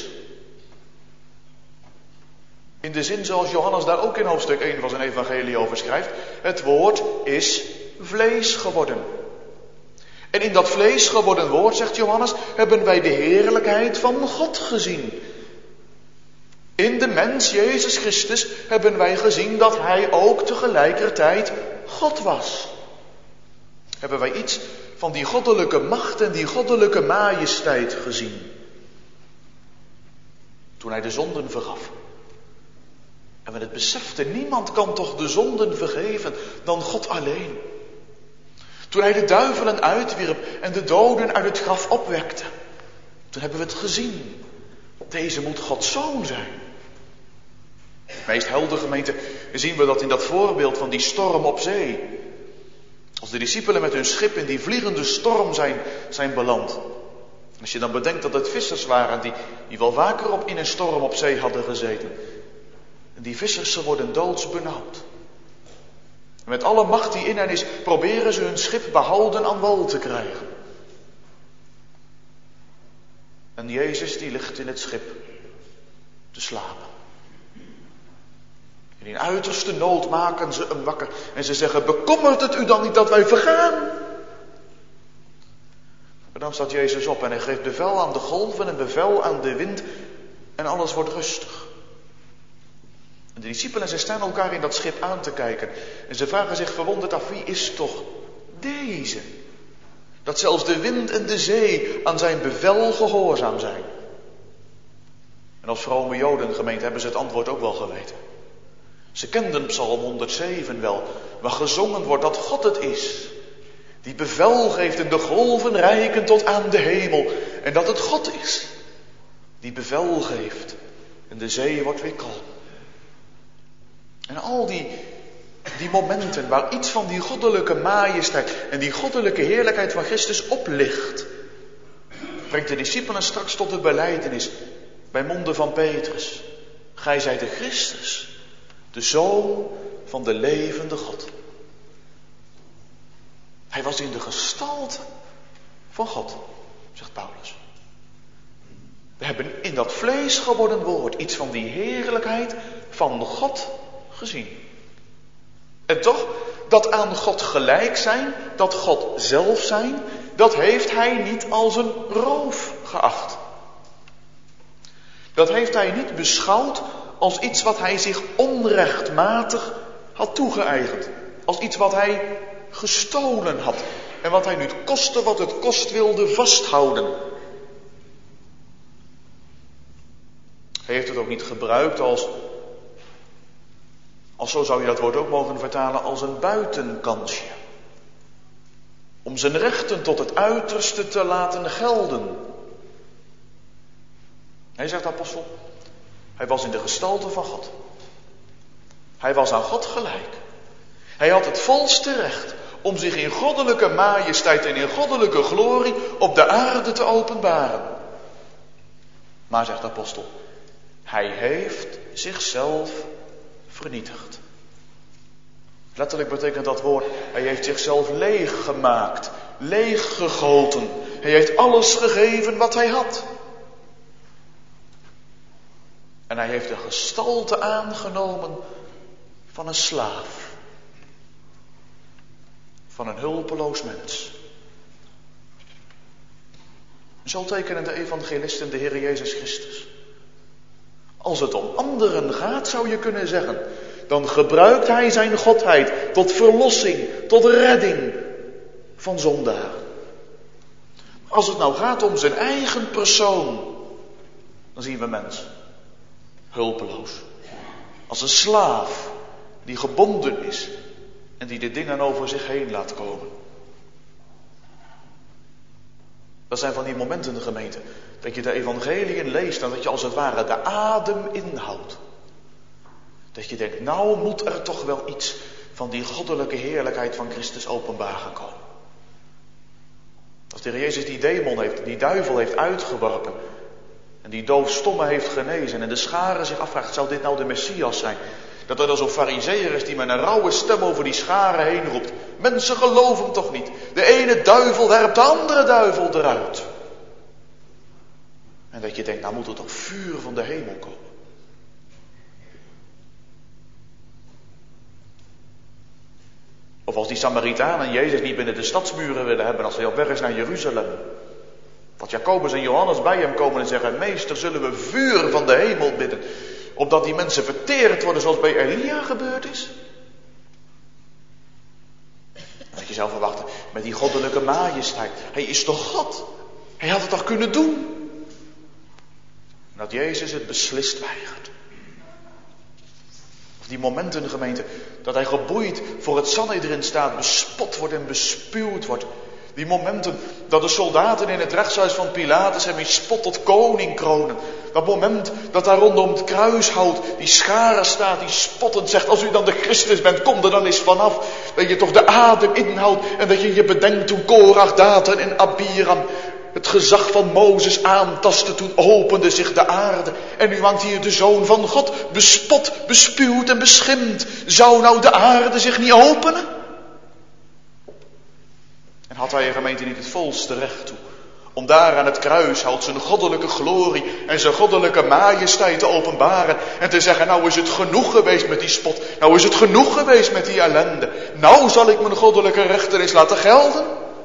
In de zin zoals Johannes daar ook in hoofdstuk één van zijn evangelie over schrijft: het woord is vlees geworden. En in dat vlees geworden woord, zegt Johannes, hebben wij de heerlijkheid van God gezien. In de mens Jezus Christus hebben wij gezien dat hij ook tegelijkertijd God was. Hebben wij iets van die goddelijke macht en die goddelijke majesteit gezien. Toen hij de zonden vergaf. En we het beseften, niemand kan toch de zonden vergeven dan God alleen. Toen hij de duivelen uitwierp en de doden uit het graf opwekte. Toen hebben we het gezien. Deze moet Gods zoon zijn. Meest helder, gemeente, zien we dat in dat voorbeeld van die storm op zee. Als de discipelen met hun schip in die vliegende storm zijn, zijn beland. Als je dan bedenkt dat het vissers waren die, die wel vaker op in een storm op zee hadden gezeten. En die vissers, ze worden doodsbenauwd. En met alle macht die in hen is, proberen ze hun schip behouden aan wal te krijgen. En Jezus die ligt in het schip te slapen. En in uiterste nood maken ze hem wakker. En ze zeggen: bekommert het u dan niet dat wij vergaan? Maar dan staat Jezus op en hij geeft bevel aan de golven en bevel aan de wind. En alles wordt rustig. En de discipelen, ze staan elkaar in dat schip aan te kijken. En ze vragen zich verwonderd af: wie is toch deze? Dat zelfs de wind en de zee aan zijn bevel gehoorzaam zijn. En als vrome Joden, gemeente, hebben ze het antwoord ook wel geweten. Ze kenden Psalm honderdzeven wel, waar gezongen wordt dat God het is. Die bevel geeft en de golven reiken tot aan de hemel. En dat het God is. Die bevel geeft en de zee wordt weer kalm. En al die, die momenten waar iets van die goddelijke majesteit en die goddelijke heerlijkheid van Christus oplicht, brengt de discipelen straks tot de belijdenis bij monden van Petrus. Gij zijt de Christus, de Zoon van de levende God. Hij was in de gestalte van God, zegt Paulus. We hebben in dat vlees geworden woord iets van die heerlijkheid van God gezien. En toch, dat aan God gelijk zijn, dat God zelf zijn, dat heeft hij niet als een roof geacht. Dat heeft hij niet beschouwd als iets wat hij zich onrechtmatig had toegeëigend. Als iets wat hij gestolen had. En wat hij nu koste wat het kost wilde vasthouden. Hij heeft het ook niet gebruikt als, als zo zou je dat woord ook mogen vertalen, als een buitenkansje. Om zijn rechten tot het uiterste te laten gelden. Hij zegt de apostel, hij was in de gestalte van God. Hij was aan God gelijk. Hij had het volste recht om zich in goddelijke majesteit en in goddelijke glorie op de aarde te openbaren. Maar, zegt de apostel, hij heeft zichzelf vernietigd. Letterlijk betekent dat woord, hij heeft zichzelf leeg gemaakt, leeg gegoten. Hij heeft alles gegeven wat hij had. En hij heeft de gestalte aangenomen van een slaaf. Van een hulpeloos mens. Zo tekenen de evangelisten de Heer Jezus Christus. Als het om anderen gaat, zou je kunnen zeggen, dan gebruikt hij zijn godheid tot verlossing, tot redding van zondaren. Als het nou gaat om zijn eigen persoon, dan zien we mens. Hulpeloos. Als een slaaf die gebonden is en die de dingen over zich heen laat komen. Dat zijn van die momenten in de gemeente, dat je de evangeliën leest en dat je als het ware de adem inhoudt. Dat je denkt, nou moet er toch wel iets van die goddelijke heerlijkheid van Christus openbaar gaan komen. Als de Heer Jezus die demon heeft, die duivel heeft uitgeworpen en die doofstomme heeft genezen en de schare zich afvraagt, zou dit nou de Messias zijn? Dat er dan zo'n farizeeër is die met een rauwe stem over die schare heen roept. Mensen geloven hem toch niet. De ene duivel werpt de andere duivel eruit. En dat je denkt, nou moet er toch vuur van de hemel komen. Of als die Samaritanen Jezus niet binnen de stadsmuren willen hebben als hij op weg is naar Jeruzalem. Dat Jacobus en Johannes bij hem komen en zeggen, meester, zullen we vuur van de hemel bidden, opdat die mensen verteerd worden zoals bij Elia gebeurd is? Dat je zou verwachten, met die goddelijke majesteit. Hij is toch God? Hij had het toch kunnen doen? En dat Jezus het beslist weigert. Of die momenten in de gemeente, dat hij geboeid voor het Sanhedrin staat, bespot wordt en bespuwd wordt. Die momenten dat de soldaten in het rechtshuis van Pilatus hem in spot tot koning kronen. Dat moment dat daar rondom het kruishout die schare staat, die spottend zegt, als u dan de Christus bent, kom er dan eens vanaf. Dat je toch de adem inhoudt en dat je je bedenkt toen Korach, Datan en Abiram het gezag van Mozes aantasten, toen opende zich de aarde. En nu hangt hier de Zoon van God, bespot, bespuwd en beschimd. Zou nou de aarde zich niet openen? En had hij, gemeente, niet het volste recht toe om daar aan het kruishout zijn goddelijke glorie en zijn goddelijke majesteit te openbaren en te zeggen, nou is het genoeg geweest met die spot, nou is het genoeg geweest met die ellende, nou zal ik mijn goddelijke rechten eens laten gelden?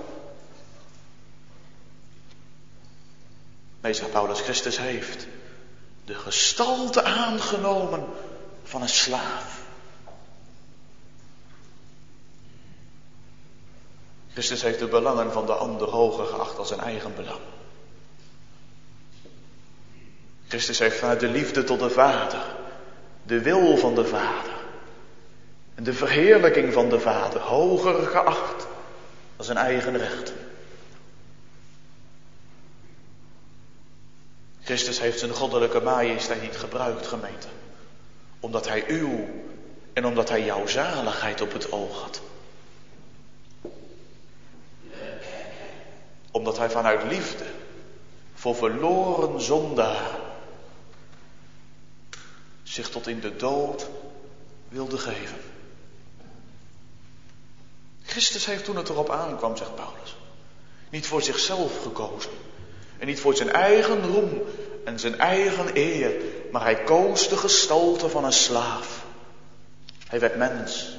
Nee, zegt Paulus, Christus heeft de gestalte aangenomen van een slaaf. Christus heeft de belangen van de ander hoger geacht dan zijn eigen belang. Christus heeft vanuit de liefde tot de Vader, de wil van de Vader en de verheerlijking van de Vader hoger geacht dan zijn eigen rechten. Christus heeft zijn goddelijke majesteit niet gebruikt, gemeente, omdat hij uw en omdat hij jouw zaligheid op het oog had. Omdat hij vanuit liefde voor verloren zondaren zich tot in de dood wilde geven. Christus heeft toen het erop aankwam, zegt Paulus, niet voor zichzelf gekozen. En niet voor zijn eigen roem en zijn eigen eer, maar hij koos de gestalte van een slaaf. Hij werd mens.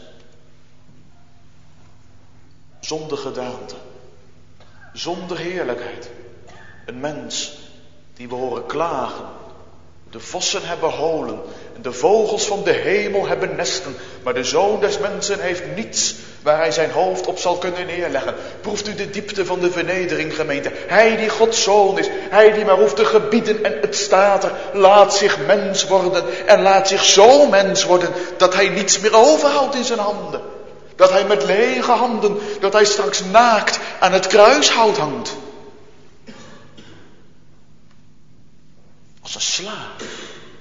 Zonder gedaante. Zonder heerlijkheid. Een mens die we horen klagen. De vossen hebben holen en de vogels van de hemel hebben nesten, maar de Zoon des Mensen heeft niets waar hij zijn hoofd op zal kunnen neerleggen. Proeft u de diepte van de vernedering, gemeente. Hij die Gods zoon is, hij die maar hoeft te gebieden en het staat er, laat zich mens worden en laat zich zo mens worden dat hij niets meer overhoudt in zijn handen. Dat hij met lege handen, dat hij straks naakt aan het kruishout hangt. Als een slaaf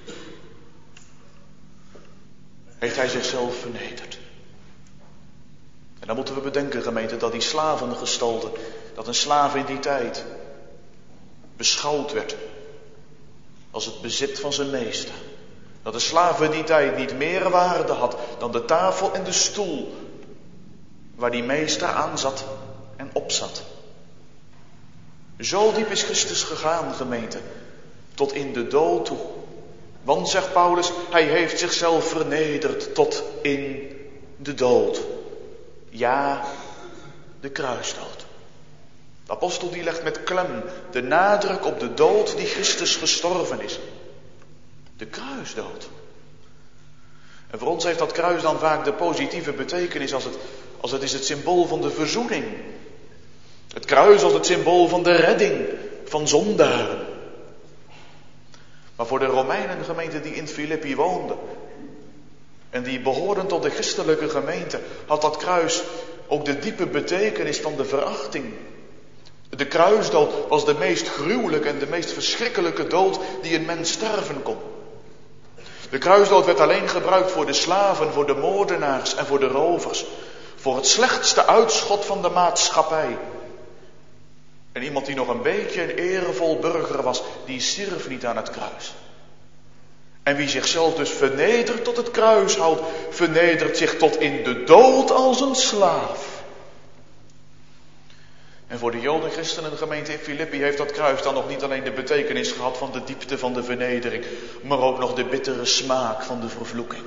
heeft hij zichzelf vernederd. En dan moeten we bedenken, gemeente, dat die slavengestalte, dat een slaaf in die tijd beschouwd werd als het bezit van zijn meester. Dat de slaaf in die tijd niet meer waarde had dan de tafel en de stoel waar die meester aan zat en op zat. Zo diep is Christus gegaan, gemeente, tot in de dood toe. Want, zegt Paulus, hij heeft zichzelf vernederd tot in de dood. Ja, de kruisdood. De apostel die legt met klem de nadruk op de dood die Christus gestorven is. De kruisdood. En voor ons heeft dat kruis dan vaak de positieve betekenis als het, als het is het symbool van de verzoening. Het kruis als het symbool van de redding van zondaren. Maar voor de Romeinen, gemeente die in Filippi woonden en die behoorden tot de christelijke gemeente, had dat kruis ook de diepe betekenis van de verachting. De kruisdood was de meest gruwelijke en de meest verschrikkelijke dood die een mens sterven kon. De kruisdood werd alleen gebruikt voor de slaven, voor de moordenaars en voor de rovers. Voor het slechtste uitschot van de maatschappij. En iemand die nog een beetje een eervol burger was, die stierf niet aan het kruis. En wie zichzelf dus vernedert tot het kruis houdt, vernedert zich tot in de dood als een slaaf. En voor de Joden, christenen en de gemeente in Filippi heeft dat kruis dan nog niet alleen de betekenis gehad van de diepte van de vernedering, maar ook nog de bittere smaak van de vervloeking.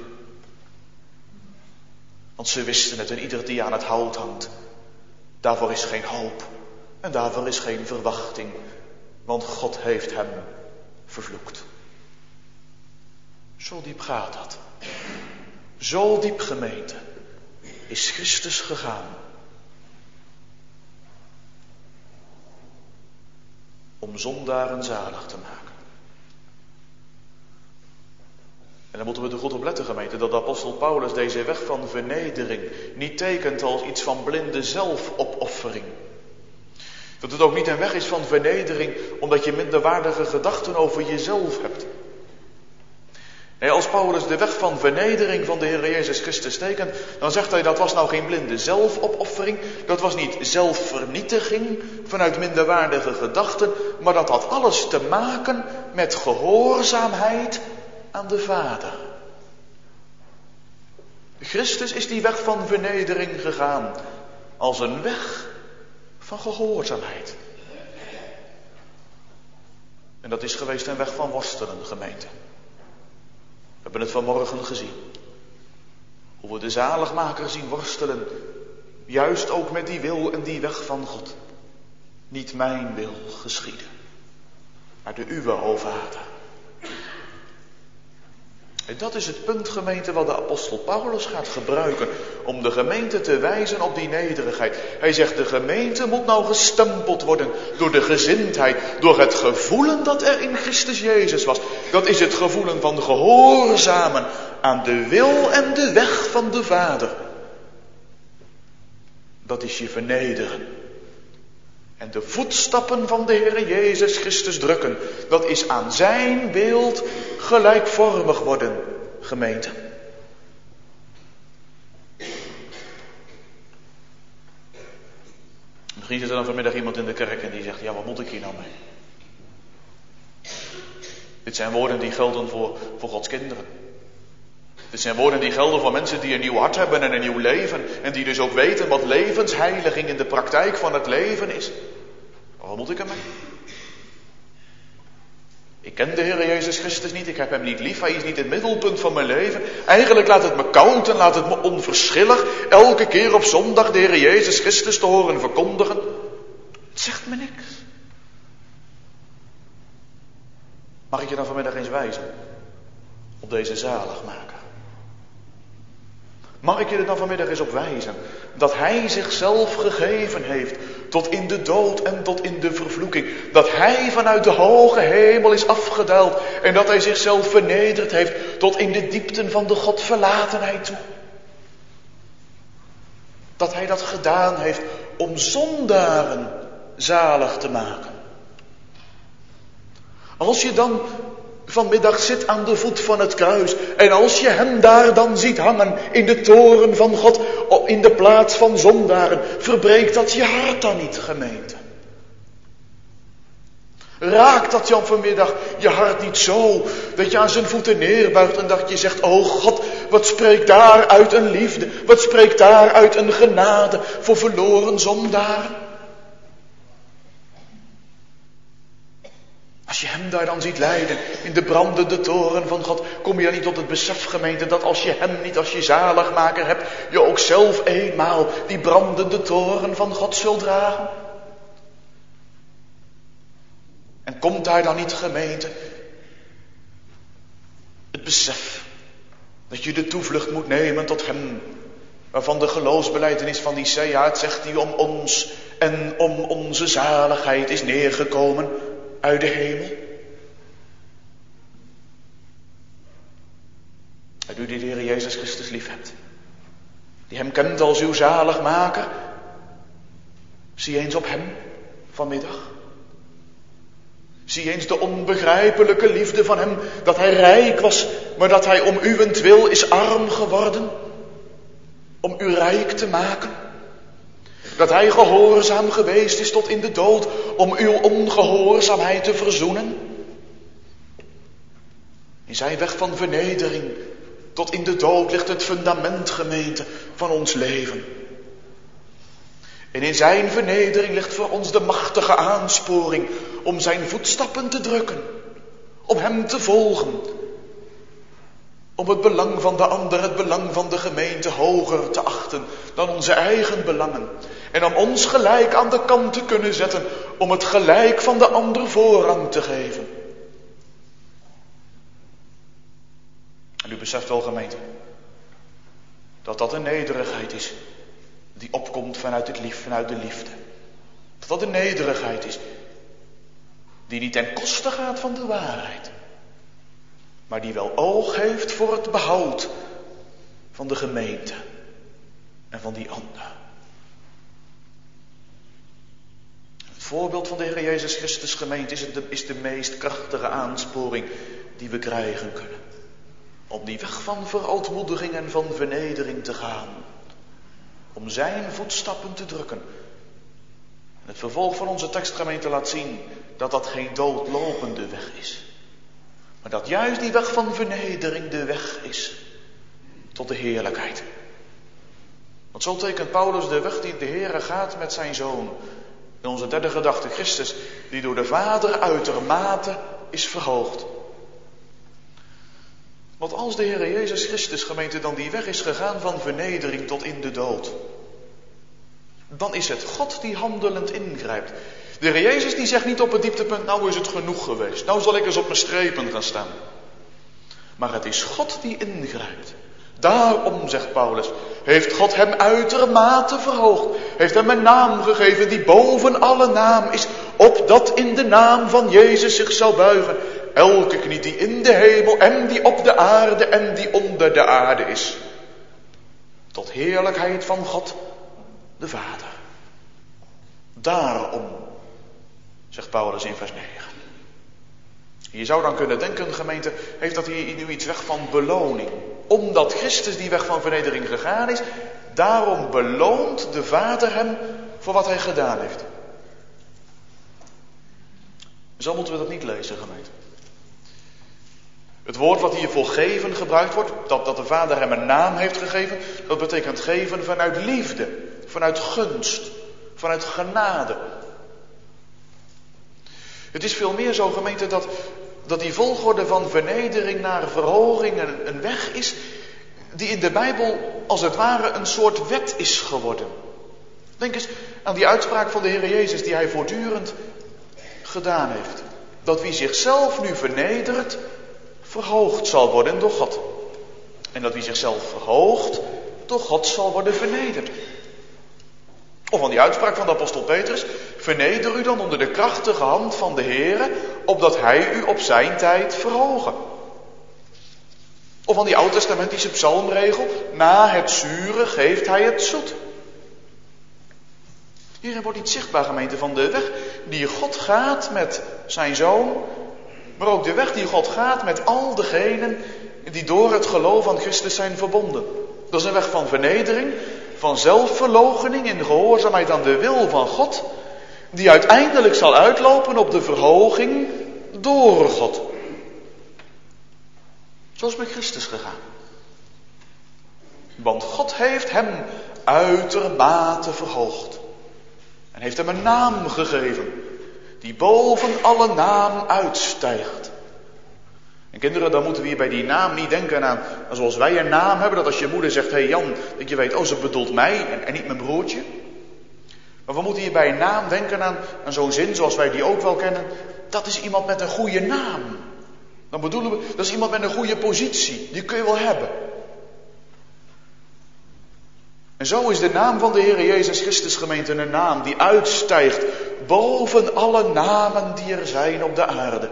Want ze wisten het en ieder die aan het hout hangt, daarvoor is geen hoop en daarvoor is geen verwachting, want God heeft hem vervloekt. Zo diep gaat dat. Zo diep, gemeente, is Christus gegaan. Om zondaren zalig te maken. En dan moeten we er goed op letten, gemeente, dat de apostel Paulus deze weg van vernedering niet tekent als iets van blinde zelfopoffering. Dat het ook niet een weg is van vernedering omdat je minderwaardige gedachten over jezelf hebt. Nee, als Paulus de weg van vernedering van de Heer Jezus Christus tekent, dan zegt hij dat was nou geen blinde zelfopoffering, dat was niet zelfvernietiging vanuit minderwaardige gedachten, maar dat had alles te maken met gehoorzaamheid aan de Vader. Christus is die weg van vernedering gegaan als een weg van gehoorzaamheid. En dat is geweest een weg van worstelen, gemeente. We hebben het vanmorgen gezien. Hoe we de zaligmaker zien worstelen. Juist ook met die wil en die weg van God. Niet mijn wil geschieden, maar de uwe, o Vader. En dat is het punt, gemeente, wat de apostel Paulus gaat gebruiken om de gemeente te wijzen op die nederigheid. Hij zegt, de gemeente moet nou gestempeld worden door de gezindheid, door het gevoelen dat er in Christus Jezus was. Dat is het gevoelen van gehoorzamen aan de wil en de weg van de Vader. Dat is je vernederen. En de voetstappen van de Heer Jezus Christus drukken. Dat is aan zijn beeld gelijkvormig worden, gemeente. Misschien zit er dan vanmiddag iemand in de kerk en die zegt, ja, wat moet ik hier nou mee? Dit zijn woorden die gelden voor, voor Gods kinderen. Dit zijn woorden die gelden voor mensen die een nieuw hart hebben en een nieuw leven. En die dus ook weten wat levensheiliging in de praktijk van het leven is. Maar wat moet ik ermee? Ik ken de Heer Jezus Christus niet, ik heb hem niet lief, hij is niet het middelpunt van mijn leven. Eigenlijk laat het me koud en laat het me onverschillig elke keer op zondag de Heer Jezus Christus te horen verkondigen. Het zegt me niks. Mag ik je dan vanmiddag eens wijzen op deze zaligmaker? Mag ik je er dan vanmiddag eens op wijzen dat hij zichzelf gegeven heeft tot in de dood en tot in de vervloeking. Dat hij vanuit de hoge hemel is afgedaald en dat hij zichzelf vernederd heeft tot in de diepten van de Godverlatenheid toe. Dat hij dat gedaan heeft om zondaren zalig te maken. Als je dan vanmiddag zit aan de voet van het kruis en als je hem daar dan ziet hangen in de toren van God, in de plaats van zondaren, verbreekt dat je hart dan niet, gemeente? Raakt dat Jan vanmiddag je hart niet zo dat je aan zijn voeten neerbuigt en dat je zegt, o God, wat spreekt daar uit een liefde, wat spreekt daar uit een genade voor verloren zondaren? Als je hem daar dan ziet lijden in de brandende toren van God, kom je dan niet tot het besef, gemeente, dat als je hem niet als je zaligmaker hebt, je ook zelf eenmaal die brandende toren van God zult dragen? En komt daar dan niet, gemeente, het besef dat je de toevlucht moet nemen tot hem, waarvan de geloofsbelijdenis van Nicea, het zegt hij, om ons en om onze zaligheid is neergekomen uit de hemel. En u die de Heer Jezus Christus lief hebt, die hem kent als uw zaligmaker, zie eens op hem vanmiddag. Zie eens de onbegrijpelijke liefde van hem, dat hij rijk was, maar dat hij om uwentwil is arm geworden, om u rijk te maken. Dat hij gehoorzaam geweest is tot in de dood, om uw ongehoorzaamheid te verzoenen. In zijn weg van vernedering tot in de dood ligt het fundament, gemeente, van ons leven. En in zijn vernedering ligt voor ons de machtige aansporing om zijn voetstappen te drukken, om hem te volgen, om het belang van de ander, het belang van de gemeente hoger te achten dan onze eigen belangen. En om ons gelijk aan de kant te kunnen zetten, om het gelijk van de ander voorrang te geven. En u beseft wel, gemeente, dat dat een nederigheid is die opkomt vanuit het lief, vanuit de liefde. Dat dat een nederigheid is die niet ten koste gaat van de waarheid, maar die wel oog heeft voor het behoud van de gemeente en van die ander. Het voorbeeld van de Heer Jezus Christus, gemeente, is, het de, is de meest krachtige aansporing die we krijgen kunnen. Om die weg van verootmoediging en van vernedering te gaan. Om zijn voetstappen te drukken. En het vervolg van onze tekstgemeente laat zien dat dat geen doodlopende weg is. Maar dat juist die weg van vernedering de weg is tot de heerlijkheid. Want zo tekent Paulus de weg die de Heere gaat met zijn Zoon. In onze derde gedachte, Christus, die door de Vader uitermate is verhoogd. Want als de Heere Jezus Christus, gemeente, dan die weg is gegaan van vernedering tot in de dood, dan is het God die handelend ingrijpt. De Heer Jezus die zegt niet op het dieptepunt, nou is het genoeg geweest, nou zal ik eens op mijn strepen gaan staan. Maar het is God die ingrijpt. Daarom, zegt Paulus, heeft God hem uitermate verhoogd. Heeft hem een naam gegeven die boven alle naam is, opdat in de naam van Jezus zich zou buigen elke knie die in de hemel en die op de aarde en die onder de aarde is. Tot heerlijkheid van God de Vader. Daarom, zegt Paulus in vers negen. Je zou dan kunnen denken, gemeente, heeft dat hier nu iets weg van beloning. Omdat Christus die weg van vernedering gegaan is, daarom beloont de Vader hem voor wat hij gedaan heeft. Zo moeten we dat niet lezen, gemeente. Het woord wat hier voor geven gebruikt wordt, dat, dat de Vader hem een naam heeft gegeven, dat betekent geven vanuit liefde, vanuit gunst, vanuit genade. Het is veel meer zo, gemeente, dat, dat die volgorde van vernedering naar verhoging een, een weg is die in de Bijbel als het ware een soort wet is geworden. Denk eens aan die uitspraak van de Heer Jezus die hij voortdurend gedaan heeft. Dat wie zichzelf nu vernedert, verhoogd zal worden door God. En dat wie zichzelf verhoogt, door God zal worden vernederd. Of van die uitspraak van de apostel Petrus, verneder u dan onder de krachtige hand van de Heere, opdat hij u op zijn tijd verhogen. Of van die oud-testamentische psalmregel, na het zure geeft hij het zoet. Hierin wordt iets zichtbaar, gemeente, van de weg die God gaat met zijn Zoon, maar ook de weg die God gaat met al degenen die door het geloof aan Christus zijn verbonden. Dat is een weg van vernedering, van zelfverloochening in gehoorzaamheid aan de wil van God, die uiteindelijk zal uitlopen op de verhoging door God. Zoals met Christus gegaan. Want God heeft hem uitermate verhoogd. En heeft hem een naam gegeven, die boven alle naam uitstijgt. En kinderen, dan moeten we hier bij die naam niet denken aan, zoals wij een naam hebben, dat als je moeder zegt, hé hey Jan, dat je weet, oh ze bedoelt mij en, en niet mijn broertje. Maar we moeten hier bij een naam denken aan, aan zo'n zin zoals wij die ook wel kennen. Dat is iemand met een goede naam. Dan bedoelen we, dat is iemand met een goede positie, die kun je wel hebben. En zo is de naam van de Heer Jezus Christus, gemeente, een naam die uitstijgt boven alle namen die er zijn op de aarde.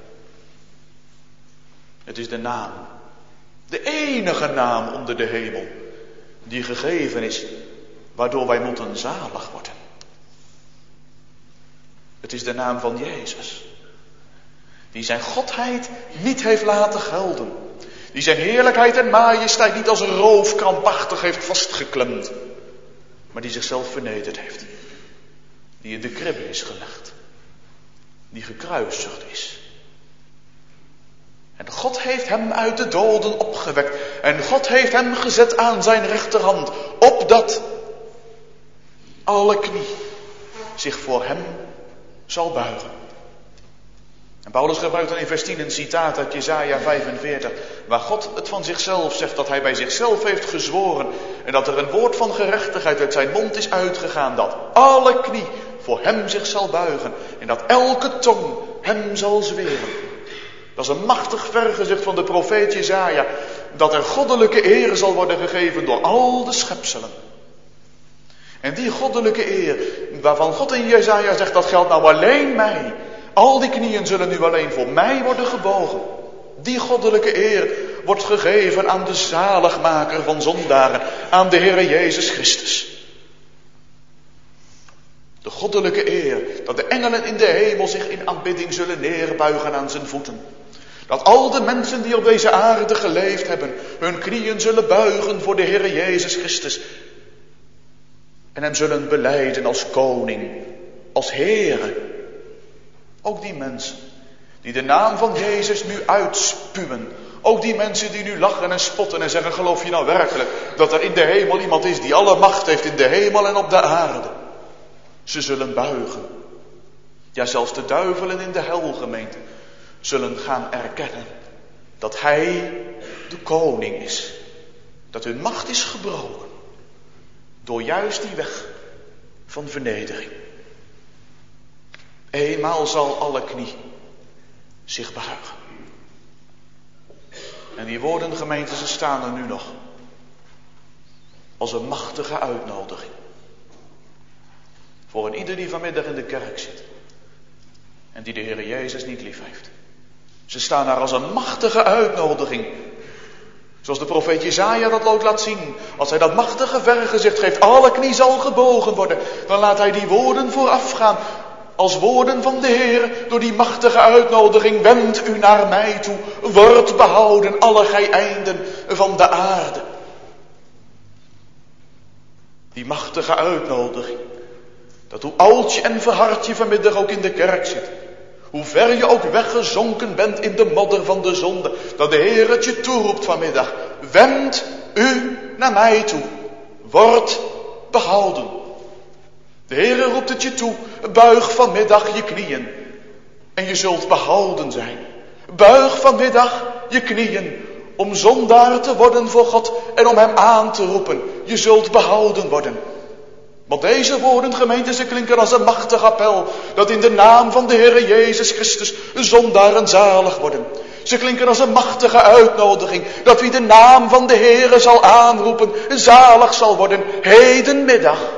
Het is de naam, de enige naam onder de hemel, die gegeven is, waardoor wij moeten zalig worden. Het is de naam van Jezus, die zijn godheid niet heeft laten gelden. Die zijn heerlijkheid en majesteit niet als een roof krampachtig heeft vastgeklemd, maar die zichzelf vernederd heeft. Die in de kribbe is gelegd. Die gekruisigd is. En God heeft hem uit de doden opgewekt. En God heeft hem gezet aan zijn rechterhand, opdat alle knie zich voor hem zal buigen. En Paulus gebruikt dan in vers tien een citaat uit Jesaja vijfenveertig, waar God het van zichzelf zegt, dat hij bij zichzelf heeft gezworen en dat er een woord van gerechtigheid uit zijn mond is uitgegaan, dat alle knie voor hem zich zal buigen en dat elke tong hem zal zweren. Dat is een machtig vergezicht van de profeet Jesaja, dat er goddelijke eer zal worden gegeven door al de schepselen. En die goddelijke eer, waarvan God in Jesaja zegt, dat geldt nou alleen mij. Al die knieën zullen nu alleen voor mij worden gebogen. Die goddelijke eer wordt gegeven aan de zaligmaker van zondaren, aan de Heere Jezus Christus. De goddelijke eer, dat de engelen in de hemel zich in aanbidding zullen neerbuigen aan zijn voeten. Dat al de mensen die op deze aarde geleefd hebben, hun knieën zullen buigen voor de Heere Jezus Christus. En hem zullen belijden als koning, als Heere. Ook die mensen die de naam van Jezus nu uitspuwen. Ook die mensen die nu lachen en spotten en zeggen, geloof je nou werkelijk dat er in de hemel iemand is die alle macht heeft in de hemel en op de aarde? Ze zullen buigen. Ja, zelfs de duivelen in de helgemeente zullen gaan erkennen dat hij de koning is. Dat hun macht is gebroken door juist die weg van vernedering. Eenmaal zal alle knie zich buigen. En die woorden, gemeente, ze staan er nu nog. Als een machtige uitnodiging. Voor een ieder die vanmiddag in de kerk zit. En die de Heer Jezus niet lief heeft. Ze staan daar als een machtige uitnodiging. Zoals de profeet Jesaja dat ook laat zien. Als hij dat machtige vergezicht geeft, alle knie zal gebogen worden. Dan laat hij die woorden voorafgaan. Als woorden van de Heer, door die machtige uitnodiging, wend u naar mij toe, wordt behouden alle gij einden van de aarde. Die machtige uitnodiging, dat hoe oud je en verhard je vanmiddag ook in de kerk zit, hoe ver je ook weggezonken bent in de modder van de zonde, dat de Heer het je toeroept vanmiddag, wend u naar mij toe, wordt behouden. De Heere roept het je toe, buig vanmiddag je knieën en je zult behouden zijn. Buig vanmiddag je knieën om zondaar te worden voor God en om hem aan te roepen. Je zult behouden worden. Want deze woorden, gemeente, ze klinken als een machtig appel, dat in de naam van de Heere Jezus Christus zondaren zalig worden. Ze klinken als een machtige uitnodiging, dat wie de naam van de Heere zal aanroepen, zalig zal worden, hedenmiddag.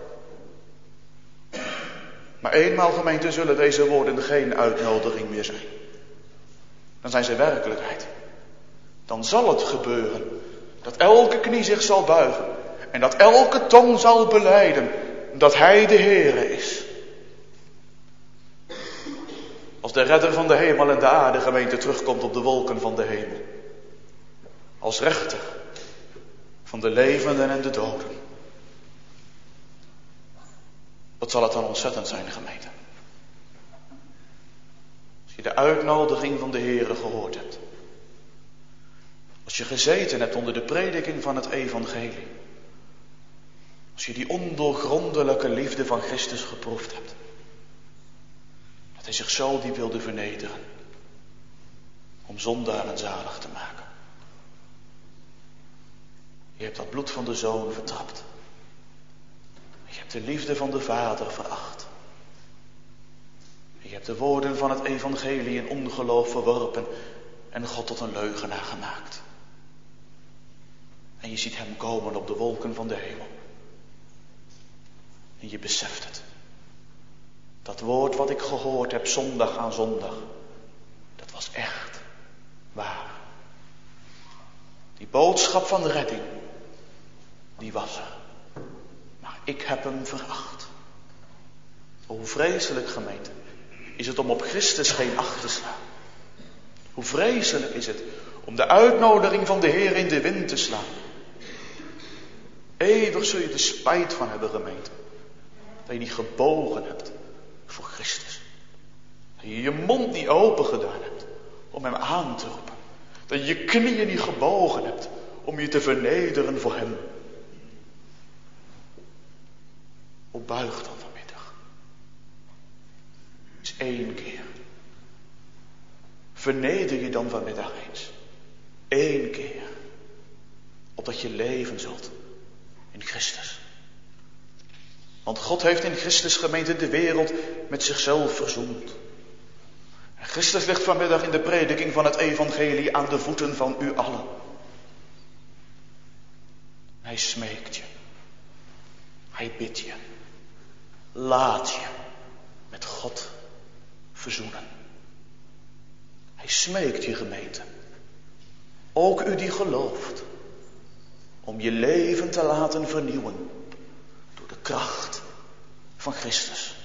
Maar eenmaal, gemeente, zullen deze woorden geen uitnodiging meer zijn. Dan zijn ze werkelijkheid. Dan zal het gebeuren dat elke knie zich zal buigen en dat elke tong zal belijden dat Hij de Heere is. Als de redder van de hemel en de aarde, gemeente, terugkomt op de wolken van de hemel. Als rechter van de levenden en de doden. Wat zal het dan ontzettend zijn, gemeente. Als je de uitnodiging van de Heere gehoord hebt. Als je gezeten hebt onder de prediking van het evangelie. Als je die ondoorgrondelijke liefde van Christus geproefd hebt. Dat hij zich zo diep wilde vernederen. Om zondaren zalig te maken. Je hebt dat bloed van de Zoon vertrapt. Je hebt de liefde van de Vader veracht. Je hebt de woorden van het evangelie in ongeloof verworpen en God tot een leugenaar gemaakt. En je ziet hem komen op de wolken van de hemel. En je beseft het. Dat woord wat ik gehoord heb zondag aan zondag, dat was echt waar. Die boodschap van redding, die was er. Maar ik heb hem veracht. Hoe vreselijk, gemeente, is het om op Christus geen acht te slaan. Hoe vreselijk is het om de uitnodiging van de Heer in de wind te slaan. Eeuwig zul je er spijt van hebben, gemeente. Dat je niet gebogen hebt voor Christus. Dat je je mond niet open gedaan hebt om hem aan te roepen. Dat je je knieën niet gebogen hebt om je te vernederen voor hem. Hoe buig dan vanmiddag? Eens één keer. Verneder je dan vanmiddag eens. Eén keer. Opdat je leven zult in Christus. Want God heeft in Christus, gemeente, de wereld met zichzelf verzoend. En Christus ligt vanmiddag in de prediking van het evangelie aan de voeten van u allen. Hij smeekt je. Hij bidt je. Laat je met God verzoenen. Hij smeekt je, gemeente. Ook u die gelooft. Om je leven te laten vernieuwen. Door de kracht van Christus.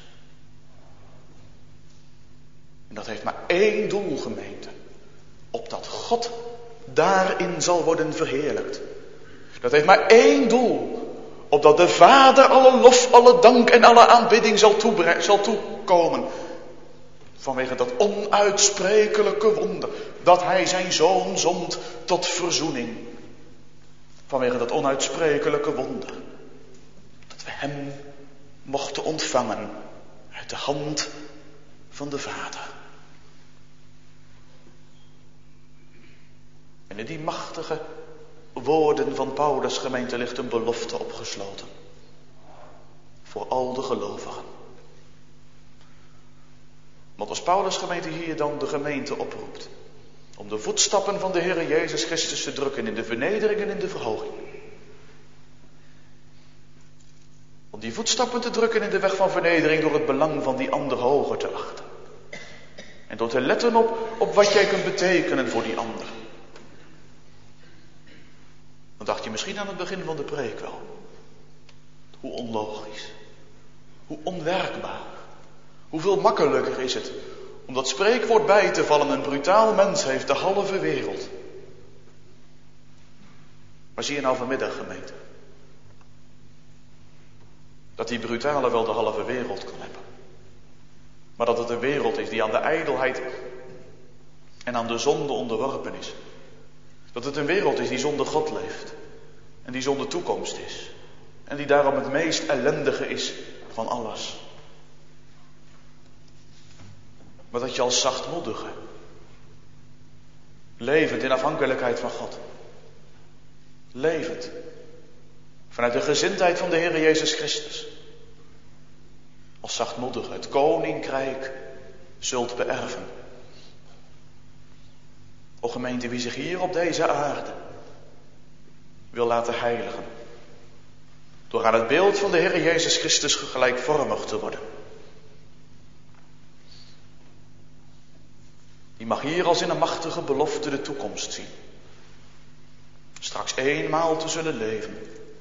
En dat heeft maar één doel, gemeente. Opdat God daarin zal worden verheerlijkt. Dat heeft maar één doel. Opdat de Vader alle lof, alle dank en alle aanbidding zal, toebre- zal toekomen. Vanwege dat onuitsprekelijke wonder. Dat hij zijn Zoon zond tot verzoening. Vanwege dat onuitsprekelijke wonder. Dat we hem mochten ontvangen uit de hand van de Vader. En in die machtige woorden van Paulus, gemeente, ligt een belofte opgesloten. Voor al de gelovigen. Want als Paulus, gemeente, hier dan de gemeente oproept. Om de voetstappen van de Heer Jezus Christus te drukken in de vernedering en in de verhoging. Om die voetstappen te drukken in de weg van vernedering door het belang van die ander hoger te achten. En door te letten op, op wat jij kunt betekenen voor die ander. Dan dacht je misschien aan het begin van de preek wel. Hoe onlogisch. Hoe onwerkbaar. Hoeveel makkelijker is het om dat spreekwoord bij te vallen. Een brutaal mens heeft de halve wereld. Maar zie je nou vanmiddag, gemeente. Dat die brutale wel de halve wereld kan hebben. Maar dat het een wereld is die aan de ijdelheid en aan de zonde onderworpen is. Dat het een wereld is die zonder God leeft. En die zonder toekomst is. En die daarom het meest ellendige is van alles. Maar dat je als zachtmoedige, levend in afhankelijkheid van God. Levend. Vanuit de gezindheid van de Heer Jezus Christus. Als zachtmoedige het koninkrijk zult beërven. O gemeente, wie zich hier op deze aarde wil laten heiligen, door aan het beeld van de Heer Jezus Christus gelijkvormig te worden, die mag hier als in een machtige belofte de toekomst zien. Straks eenmaal te zullen leven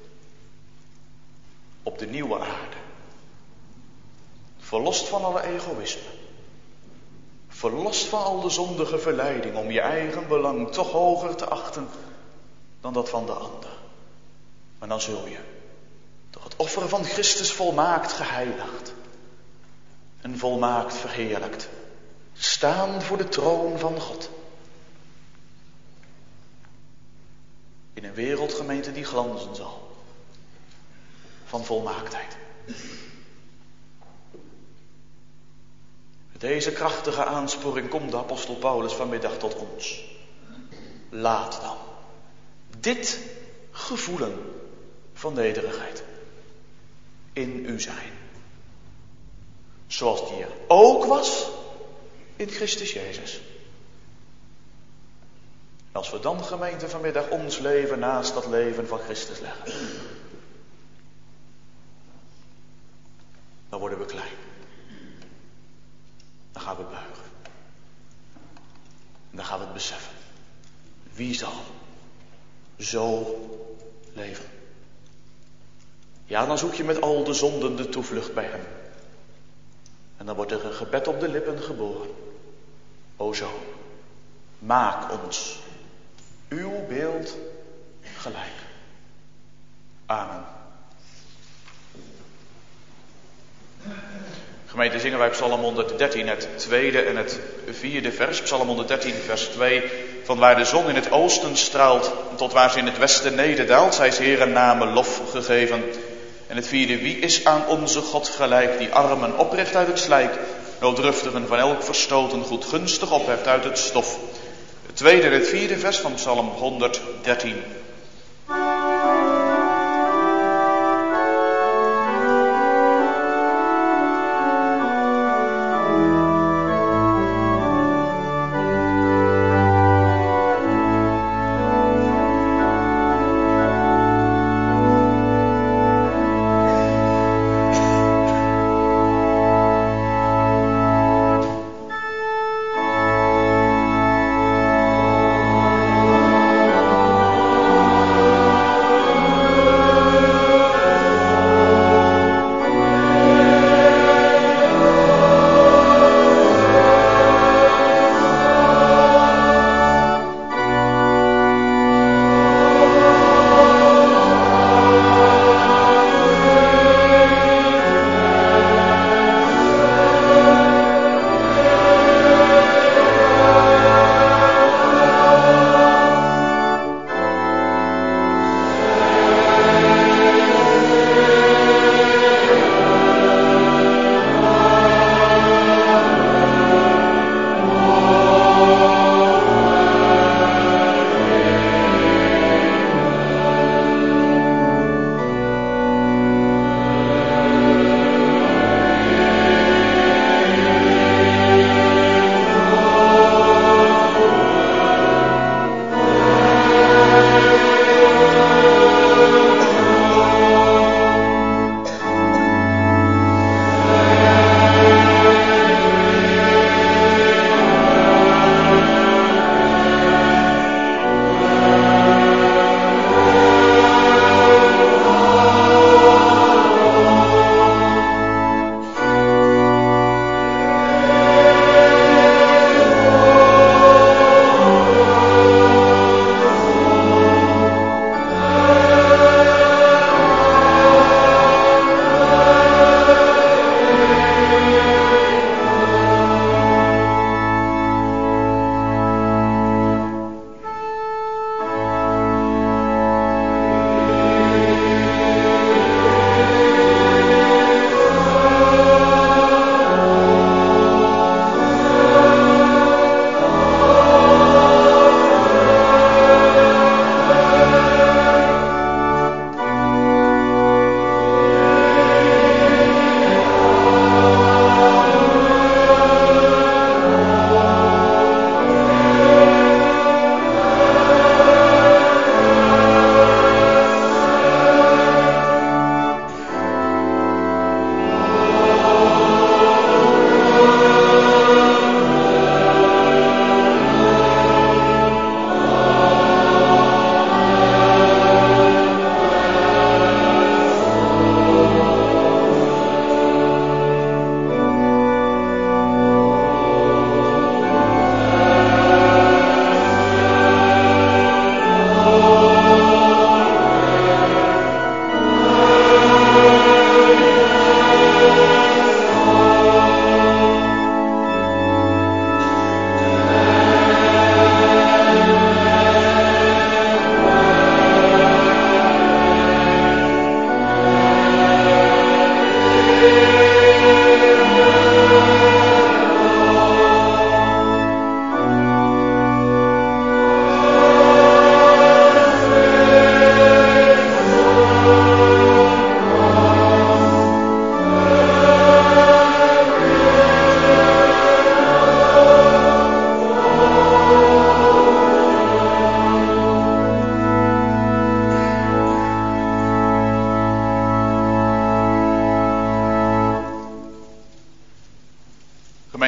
op de nieuwe aarde. Verlost van alle egoïsme. Verlost van al de zondige verleiding om je eigen belang toch hoger te achten dan dat van de ander. Maar dan zul je door het offer van Christus volmaakt geheiligd en volmaakt verheerlijkt staan voor de troon van God. In een wereldgemeente die glanzen zal van volmaaktheid. Met deze krachtige aansporing komt de apostel Paulus vanmiddag tot ons. Laat dan dit gevoelen van nederigheid in u zijn. Zoals die er ook was in Christus Jezus. En als we dan, gemeente, vanmiddag ons leven naast dat leven van Christus leggen, dan worden we klein. Dan gaan we buigen. En dan gaan we het beseffen. Wie zal zo leven? Ja, dan zoek je met al de zonden de toevlucht bij hem. En dan wordt er een gebed op de lippen geboren. O zo, maak ons uw beeld gelijk. Amen. Gemeente, zingen wij Psalm honderddertien, het tweede en het vierde vers. Psalm honderddertien, vers twee. Van waar de zon in het oosten straalt, tot waar ze in het westen nederdaalt, zij is Heere namen lof gegeven. En het vierde, wie is aan onze God gelijk, die armen opricht uit het slijk, nooddruftigen van elk verstoten, goedgunstig opheft uit het stof. Het tweede en het vierde vers van Psalm honderddertien.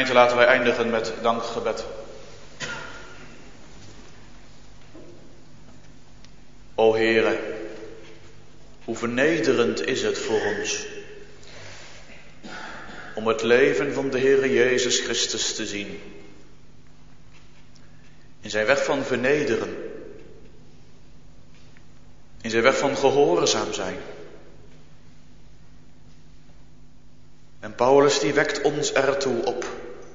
Gemeente, laten wij eindigen met dankgebed. O Heere, hoe vernederend is het voor ons om het leven van de Heere Jezus Christus te zien. In zijn weg van vernederen, in zijn weg van gehoorzaam zijn. En Paulus die wekt ons ertoe op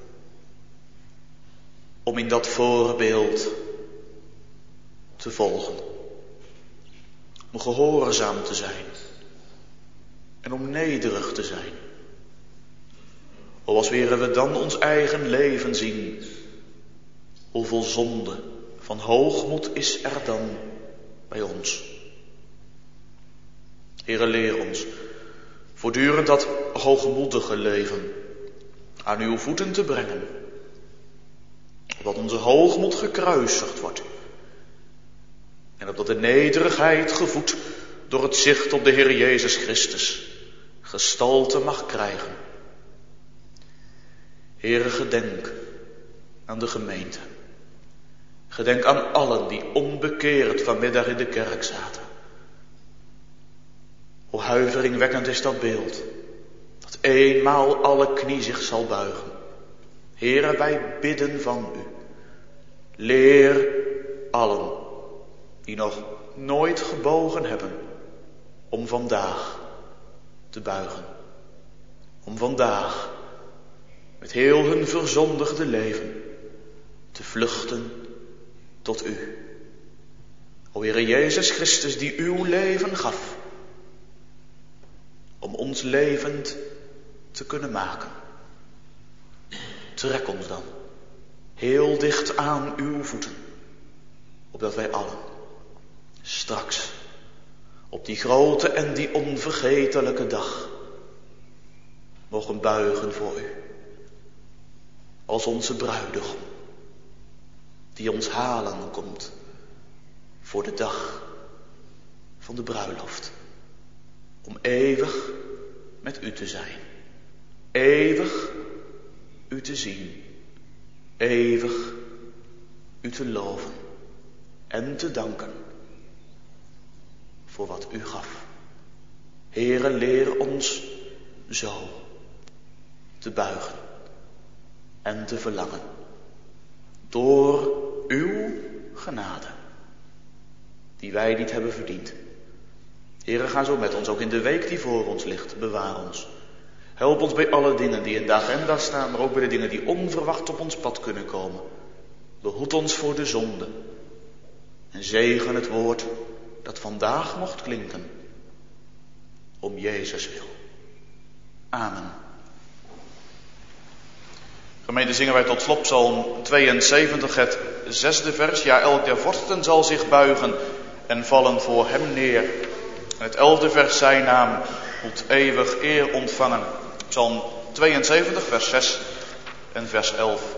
om in dat voorbeeld te volgen. Om gehoorzaam te zijn en om nederig te zijn. O, als weren we dan ons eigen leven zien, hoeveel zonde van hoogmoed is er dan bij ons. Heere, leer ons voortdurend dat hoogmoedige leven aan uw voeten te brengen, opdat onze hoogmoed gekruisigd wordt en opdat de nederigheid gevoed door het zicht op de Heer Jezus Christus gestalte mag krijgen. Heere, gedenk aan de gemeente. Gedenk aan allen die onbekeerd vanmiddag in de kerk zaten. Hoe huiveringwekkend is dat beeld, dat eenmaal alle knie zich zal buigen. Heere, wij bidden van u. Leer allen die nog nooit gebogen hebben, om vandaag te buigen. Om vandaag met heel hun verzondigde leven te vluchten tot u. O Heere Jezus Christus, die uw leven gaf, om ons levend te kunnen maken. Trek ons dan heel dicht aan uw voeten, opdat wij allen straks op die grote en die onvergetelijke dag mogen buigen voor u, als onze bruidegom, die ons halen komt voor de dag van de bruiloft, om eeuwig met u te zijn, eeuwig u te zien, eeuwig u te loven en te danken voor wat u gaf. Heere, leer ons zo te buigen en te verlangen door uw genade, die wij niet hebben verdiend. Heere, ga zo met ons, ook in de week die voor ons ligt. Bewaar ons. Help ons bij alle dingen die in de agenda staan, maar ook bij de dingen die onverwacht op ons pad kunnen komen. Behoed ons voor de zonde en zegen het woord dat vandaag mocht klinken, om Jezus wil. Amen. Gemeente, zingen wij tot slot Psalm tweeënzeventig, het zesde vers. Ja, elk der vorsten zal zich buigen en vallen voor hem neer. En het elfde vers, zijn naam moet eeuwig eer ontvangen. Psalm tweeënzeventig, vers zes en vers elf.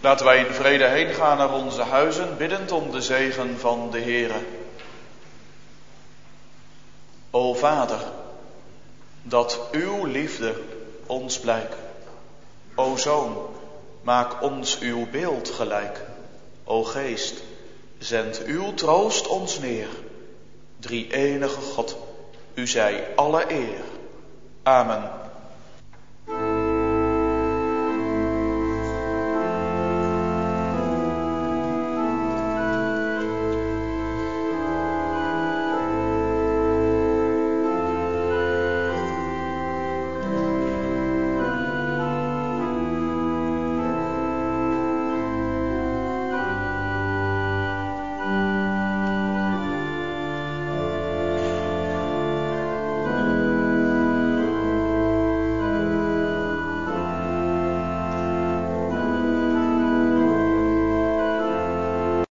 Laten wij in vrede heen gaan naar onze huizen, biddend om de zegen van de Heere. O Vader, dat uw liefde ons blijkt. O Zoon, maak ons uw beeld gelijk. O Geest, zend uw troost ons neer. Drie-enige God, u zij alle eer. Amen.